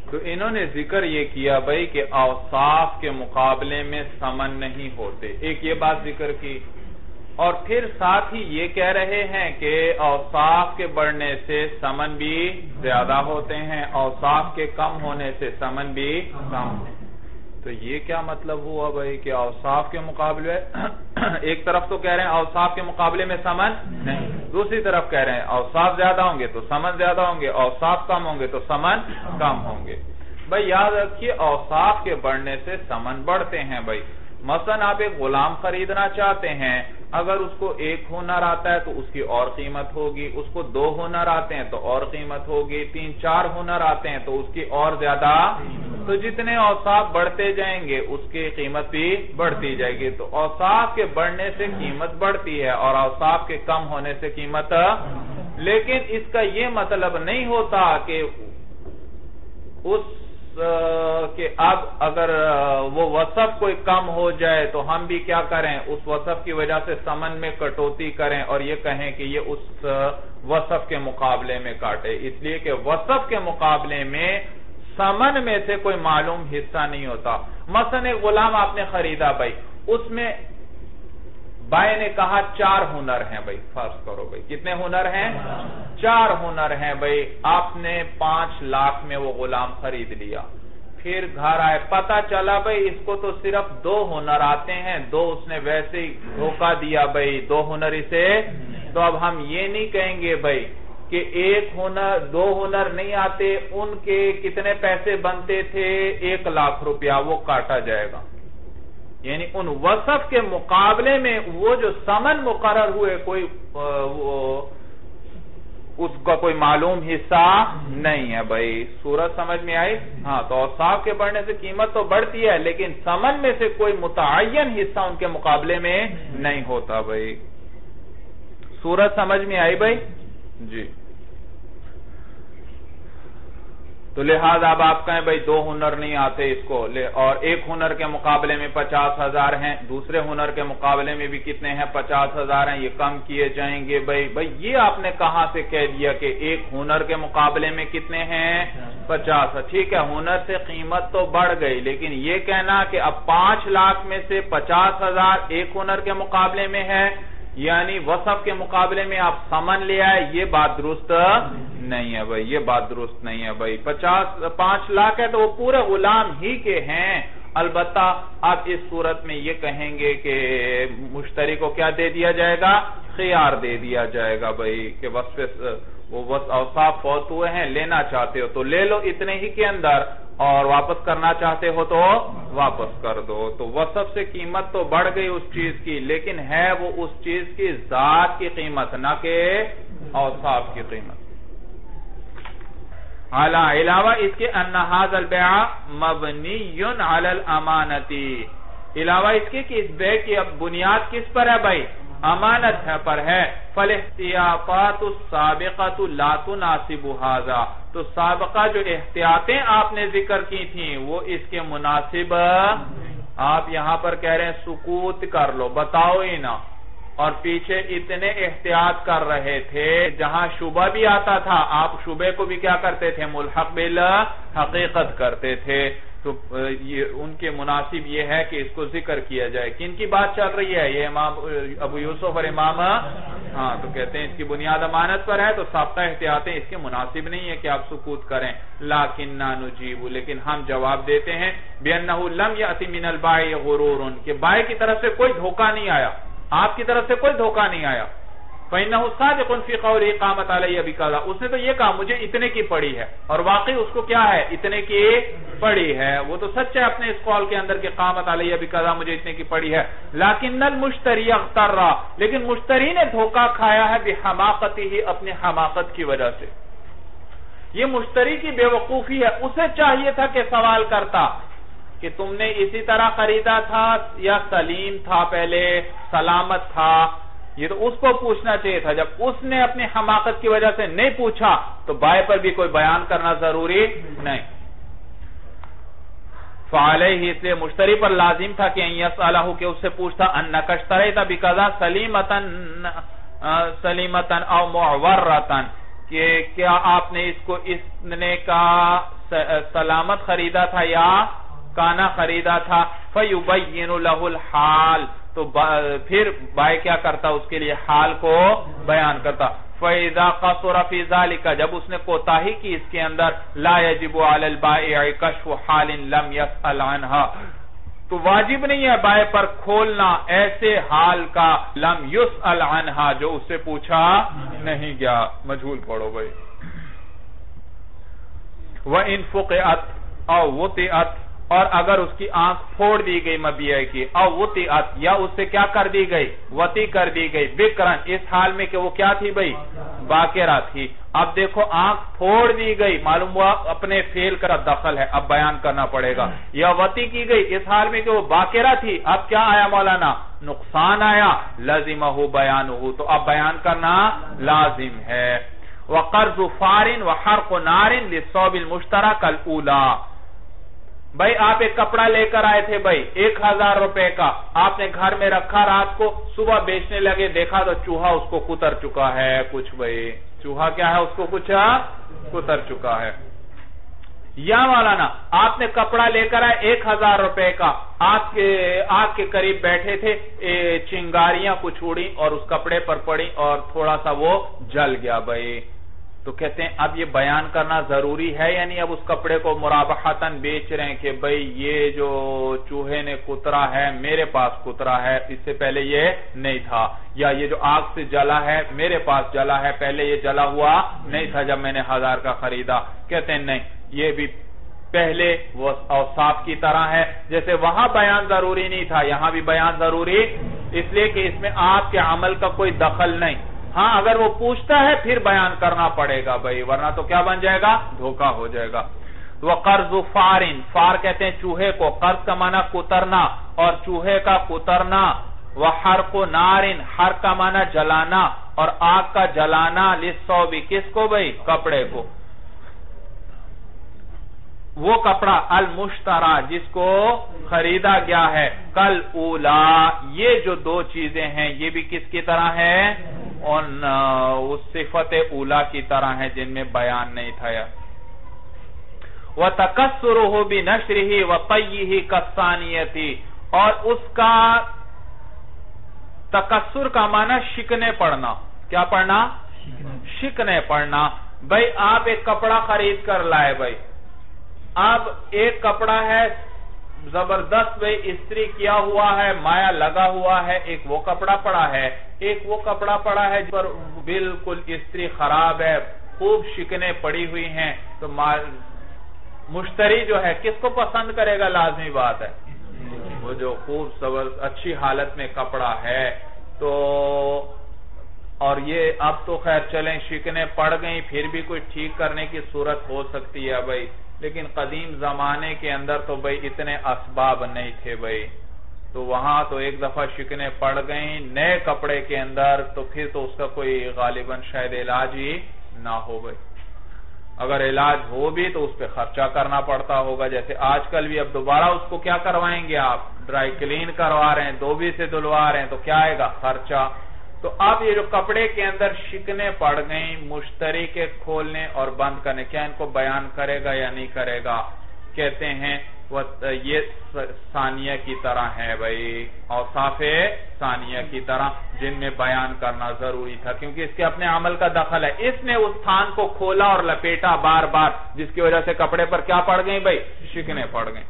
تو انہوں نے ذکر یہ کیا بھائی کہ اوصاف کے مقابلے میں ثمن نہیں ہوتے، ایک یہ بات ذکر کی، اور پھر ساتھ ہی یہ کہہ رہے ہیں کہ اوصاف کے بڑھنے سے ثمن بھی زیادہ ہوتے ہیں، اوصاف کے کم ہونے سے ثمن بھی کم ہے۔ تو یہ کیا مطلب ہوا بھائی کہ اوصاف کے مقابلے ایک طرف تو کہہ رہے ہیں اوصاف کے مقابلے میں ثمن نہیں، دوسری طرف کہہ رہے ہیں اوصاف زیادہ ہوں گے تو ثمن زیادہ ہوں گے، اوصاف کم ہوں گے تو ثمن کم ہوں گے۔ بھائی یاد رکھیے اوصاف کے بڑھنے سے ثمن بڑھتے ہیں بھائی۔ مثلا آپ ایک غلام خریدنا چاہتے ہیں، اگر اس کو ایک ہنر آتا ہے تو اس کی اور قیمت ہوگی، اس کو دو ہنر آتے ہیں تو اور قیمت ہوگی، تین چار ہنر آتے ہیں تو اس کی اور زیادہ، تو جتنے اوصاف بڑھتے جائیں گے اس کی قیمت بھی بڑھتی جائے گی۔ تو اوصاف کے بڑھنے سے قیمت بڑھتی ہے اور اوصاف کے کم ہونے سے قیمت، لیکن اس کا یہ مطلب نہیں ہوتا کہ اس کہ اب اگر وہ وصف کوئی کم ہو جائے تو ہم بھی کیا کریں، اس وصف کی وجہ سے ثمن میں کٹوتی کریں اور یہ کہیں کہ یہ اس وصف کے مقابلے میں کاٹے، اس لیے کہ وصف کے مقابلے میں ثمن میں سے کوئی معلوم حصہ نہیں ہوتا۔ مثلا ایک غلام آپ نے خریدا بھائی، اس میں بھائی نے کہا چار ہنر ہیں بھائی، فرض کرو بھائی کتنے ہنر ہیں، چار ہنر ہیں بھائی، آپ نے پانچ لاکھ میں وہ غلام خرید لیا، پھر گھر آئے پتا چلا بھائی اس کو تو صرف دو ہنر آتے ہیں، دو اس نے ویسے ہی دھوکہ دیا بھائی، دو ہنر اسے، تو اب ہم یہ نہیں کہیں گے بھائی کہ ایک ہنر دو ہنر نہیں آتے، ان کے کتنے پیسے بنتے تھے، ایک لاکھ روپیہ، وہ کاٹا جائے گا، یعنی ان وصف کے مقابلے میں وہ جو ثمن مقرر ہوئے کوئی اس کا کوئی معلوم حصہ نہیں ہے بھائی۔ صورت سمجھ میں آئی؟ ہاں، تو اوصاف کے بڑھنے سے قیمت تو بڑھتی ہے لیکن ثمن میں سے کوئی متعین حصہ ان کے مقابلے میں نہیں ہوتا بھائی۔ صورت سمجھ میں آئی بھائی؟ جی، تو لہذا اب آپ کہیں بھائی دو ہنر نہیں آتے اس کو، اور ایک ہنر کے مقابلے میں پچاس ہزار ہیں، دوسرے ہنر کے مقابلے میں بھی کتنے ہیں، پچاس ہزار ہیں، یہ کم کیے جائیں گے بھائی۔ بھائی یہ آپ نے کہاں سے کہہ دیا کہ ایک ہنر کے مقابلے میں کتنے ہیں، پچاس، ٹھیک ہے ہنر سے قیمت تو بڑھ گئی، لیکن یہ کہنا کہ اب پانچ لاکھ میں سے پچاس ہزار ایک ہنر کے مقابلے میں ہے، یعنی وصف کے مقابلے میں آپ ثمن لے آئے، یہ بات درست نہیں ہے بھائی، یہ بات درست نہیں ہے بھائی۔ پچاس پانچ لاکھ ہے تو وہ پورے غلام ہی کے ہیں، البتہ اب اس صورت میں یہ کہیں گے کہ مشتری کو کیا دے دیا جائے گا، خیار دے دیا جائے گا بھائی کہ وصف وہ اوصاف فوت ہوئے ہیں، لینا چاہتے ہو تو لے لو اتنے ہی کے اندر، اور واپس کرنا چاہتے ہو تو واپس کر دو۔ تو وصف سے قیمت تو بڑھ گئی اس چیز کی، لیکن ہے وہ اس چیز کی ذات کی قیمت، نہ کہ اوصاف کی قیمت۔ علاوہ اس کے ان ھذا البیع مبنی علی الامانۃ، علاوہ اس کے کہ اس بیع کی اب بنیاد کس پر ہے بھائی، امانت پر ہے۔ فالاحتیاطات السابقۃ لا تناسب ھذا، تو سابقہ جو احتیاطیں آپ نے ذکر کی تھیں وہ اس کے مناسب، آپ یہاں پر کہہ رہے ہیں سکوت کر لو، بتاؤ ہی نہ، اور پیچھے اتنے احتیاط کر رہے تھے جہاں شبہ بھی آتا تھا آپ شبہ کو بھی کیا کرتے تھے، ملحق بالحقیقت کرتے تھے، تو یہ ان کے مناسب یہ ہے کہ اس کو ذکر کیا جائے۔ کن کی بات چل رہی ہے، یہ امام ابو یوسف اور امام، ہاں تو کہتے ہیں اس کی بنیاد امانت پر ہے تو سابقہ احتیاطیں اس کے مناسب نہیں ہے کہ آپ سکوت کریں۔ لکننا نجیب، لیکن ہم جواب دیتے ہیں بأنہ لم یأتی من البائع غرور، کہ بائع کی طرف سے کوئی دھوکہ نہیں آیا، آپ کی طرف سے کوئی دھوکہ نہیں آیا۔ فإنہ صادق فی قولہ قامت علیہ بکذا، اس نے تو یہ کہا مجھے اتنے کی پڑی ہے، اور واقعی اس کو کیا ہے، اتنے کی پڑی ہے، وہ تو سچ ہے اپنے اس قول کے اندر کہ قامت علیہ بکذا، مجھے اتنے کی پڑی ہے۔ لیکن المشتری اغتر، لیکن مشتری نے دھوکہ کھایا ہے بحماقتہ، اپنے حماقت کی وجہ سے، یہ مشتری کی بے وقوفی ہے، اسے چاہیے تھا کہ سوال کرتا کہ تم نے اسی طرح خریدا تھا یا سلیم تھا، پہلے سلامت تھا، یہ تو اس کو پوچھنا چاہیے تھا۔ جب اس نے اپنی حماقت کی وجہ سے نہیں پوچھا تو بائع پر بھی کوئی بیان کرنا ضروری نہیں۔ فعلیہ، اس لیے مشتری پر لازم تھا کہ یسألہ، کہ اس سے پوچھتا انک اشتریت بکذا سلیمتن سلیمتن او معورتن، کہ کیا آپ نے اس کو اس نے کا سلامت خریدا تھا یا کانا خریدا تھا، فَيُبَيِّنُ لَهُ الْحَالِ، تو پھر بائع کیا کرتا اس کے لیے حال کو بیان کرتا. فَإِذَا قَصُرَ فِي ذَلِكَ، جب اس نے کوتاہی کی اس کے اندر، لَا يَجِبُ عَلَى الْبَائِعِ كَشْفُ حَالٍ لَمْ يَسْأَلْ عَنْهَا، تو واجب نہیں ہے بائع پر کھولنا ایسے حال کا، لم یسأل عنہا، جو اس سے پوچھا نہیں گیا. مجہول پڑھو بھائی. وَإِن فُقِعَتْ أَوْ وُطِعَتْ، اور اگر اس کی آنکھ پھوڑ دی گئی مبیع کی، او وطیعت، یا اس سے کیا کر دی گئی، وطی کر دی گئی، بکرن، اس حال میں کہ وہ کیا تھی بھئی، باکرہ تھی. اب دیکھو آنکھ پھوڑ دی گئی، معلوم ہوا اپنے فعل کا دخل ہے، اب بیان کرنا پڑے گا. یا وطی کی گئی اس حال میں کہ وہ باکرہ تھی، اب کیا آیا مولانا، نقصان آیا، لازمہ بیانہ، تو اب بیان کرنا لازم ہے. وقرض فار وحرق نار للصوب المشترک الاولی، بھائی آپ ایک کپڑا لے کر آئے تھے بھائی ایک ہزار روپے کا، آپ نے گھر میں رکھا، رات کو صبح بیچنے لگے، دیکھا تو چوہا اس کو کتر چکا ہے کچھ، بھائی چوہا کیا ہے، اس کو کچھ کتر چکا ہے. یا مولانا آپ نے کپڑا لے کر آئے ایک ہزار روپے کا، آپ کے آگ کے قریب بیٹھے تھے، چنگاریاں کچھ اڑی اور اس کپڑے پر پڑی اور تھوڑا سا وہ جل گیا بھائی. تو کہتے ہیں اب یہ بیان کرنا ضروری ہے، یعنی اب اس کپڑے کو مرابحتاً بیچ رہے ہیں کہ بھئی یہ جو چوہے نے کترا ہے میرے پاس کترا ہے، اس سے پہلے یہ نہیں تھا، یا یہ جو آگ سے جلا ہے میرے پاس جلا ہے، پہلے یہ جلا ہوا نہیں تھا جب میں نے ہزار کا خریدا. کہتے ہیں نہیں، یہ بھی پہلے وہ اوصاف کی طرح ہے، جیسے وہاں بیان ضروری نہیں تھا یہاں بھی بیان ضروری، اس لیے کہ اس میں آپ کے عمل کا کوئی دخل نہیں. ہاں اگر وہ پوچھتا ہے پھر بیان کرنا پڑے گا بھائی، ورنہ تو کیا بن جائے گا، دھوکہ ہو جائے گا. وَقَرْضُ فَارٍ، فار کہتے ہیں چوہے کو، قرض کا معنی کترنا اور چوہے کا کترنا. وَحَرْقُ نَارٍ، حرق کا معنی جلانا اور آگ کا جلانا. لِلصَّوْبِ، کس کو بھائی، کپڑے کو، وہ کپڑا المشترا جس کو خریدا گیا ہے. کل اولا، یہ جو دو چیزیں ہیں یہ بھی کس کی طرح ہے، ان اس صفت اولا کی طرح ہیں جن میں بیان نہیں تھا. وَتَكَسُّرُهُ بِنَشْرِهِ وَطَيِّهِ كَالثَّانِيَةِ، اور اس کا تکسر کا معنی شکنے پڑنا. کیا پڑھنا، شکنے پڑھنا. بھائی آپ ایک کپڑا خرید کر لائے بھائی، اب ایک کپڑا ہے زبردست بھئی استری کیا ہوا ہے، مایا لگا ہوا ہے، ایک وہ کپڑا پڑا ہے، ایک وہ کپڑا پڑا ہے جس پر بالکل استری خراب ہے، خوب شکنے پڑی ہوئی ہیں. تو مشتری جو ہے کس کو پسند کرے گا، لازمی بات ہے وہ جو خوب اچھی حالت میں کپڑا ہے. تو اور یہ اب تو خیر چلیں شکنے پڑ گئیں پھر بھی کوئی ٹھیک کرنے کی صورت ہو سکتی ہے بھائی، لیکن قدیم زمانے کے اندر تو بھئی اتنے اسباب نہیں تھے بھئی، تو وہاں تو ایک دفعہ شکنے پڑ گئیں نئے کپڑے کے اندر تو پھر تو اس کا کوئی غالباً شاید علاج ہی نہ ہو بھئی. اگر علاج ہو بھی تو اس پہ خرچہ کرنا پڑتا ہوگا. جیسے آج کل بھی اب دوبارہ اس کو کیا کروائیں گے آپ، ڈرائی کلین کروا رہے ہیں، دھوبی سے دھلوا رہے ہیں، تو کیا آئے گا، خرچہ. تو اب یہ جو کپڑے کے اندر شکنے پڑ گئیں، مشتری کے کھولنے اور بند کرنے، کیا ان کو بیان کرے گا یا نہیں کرے گا؟ کہتے ہیں یہ ثانیہ کی طرح ہے بھائی، اوصاف ثانیہ کی طرح جن میں بیان کرنا ضروری تھا، کیونکہ اس کے اپنے عمل کا دخل ہے. اس نے اس تھان کو کھولا اور لپیٹا بار بار، جس کی وجہ سے کپڑے پر کیا پڑ گئیں بھائی، شکنے پڑ گئیں.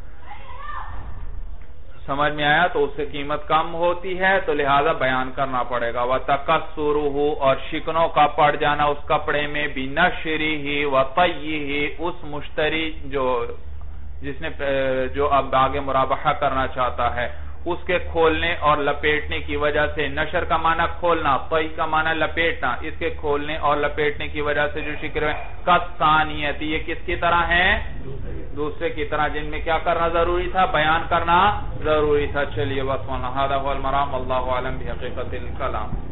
سمجھ میں آیا؟ تو اس سے قیمت کم ہوتی ہے تو لہذا بیان کرنا پڑے گا. وَتَكَسُّرُهُ، اور شکنوں کا پڑ جانا اس کپڑے میں، بِنَشْرِهِ وَطَيِّهِ، اس مشتری جو جس نے جو اب آگے مرابحہ کرنا چاہتا ہے اس کے کھولنے اور لپیٹنے کی وجہ سے. نشر کا معنی کھولنا، طی کا معنی لپیٹنا، اس کے کھولنے اور لپیٹنے کی وجہ سے جو شکر ہے. کالثانیۃ، یہ کس کی طرح ہیں، دوسرے کی طرح جن میں کیا کرنا ضروری تھا، بیان کرنا ضروری تھا. چلیے بس هذا هو المرام، واللہ اعلم بحقیقت الکلام.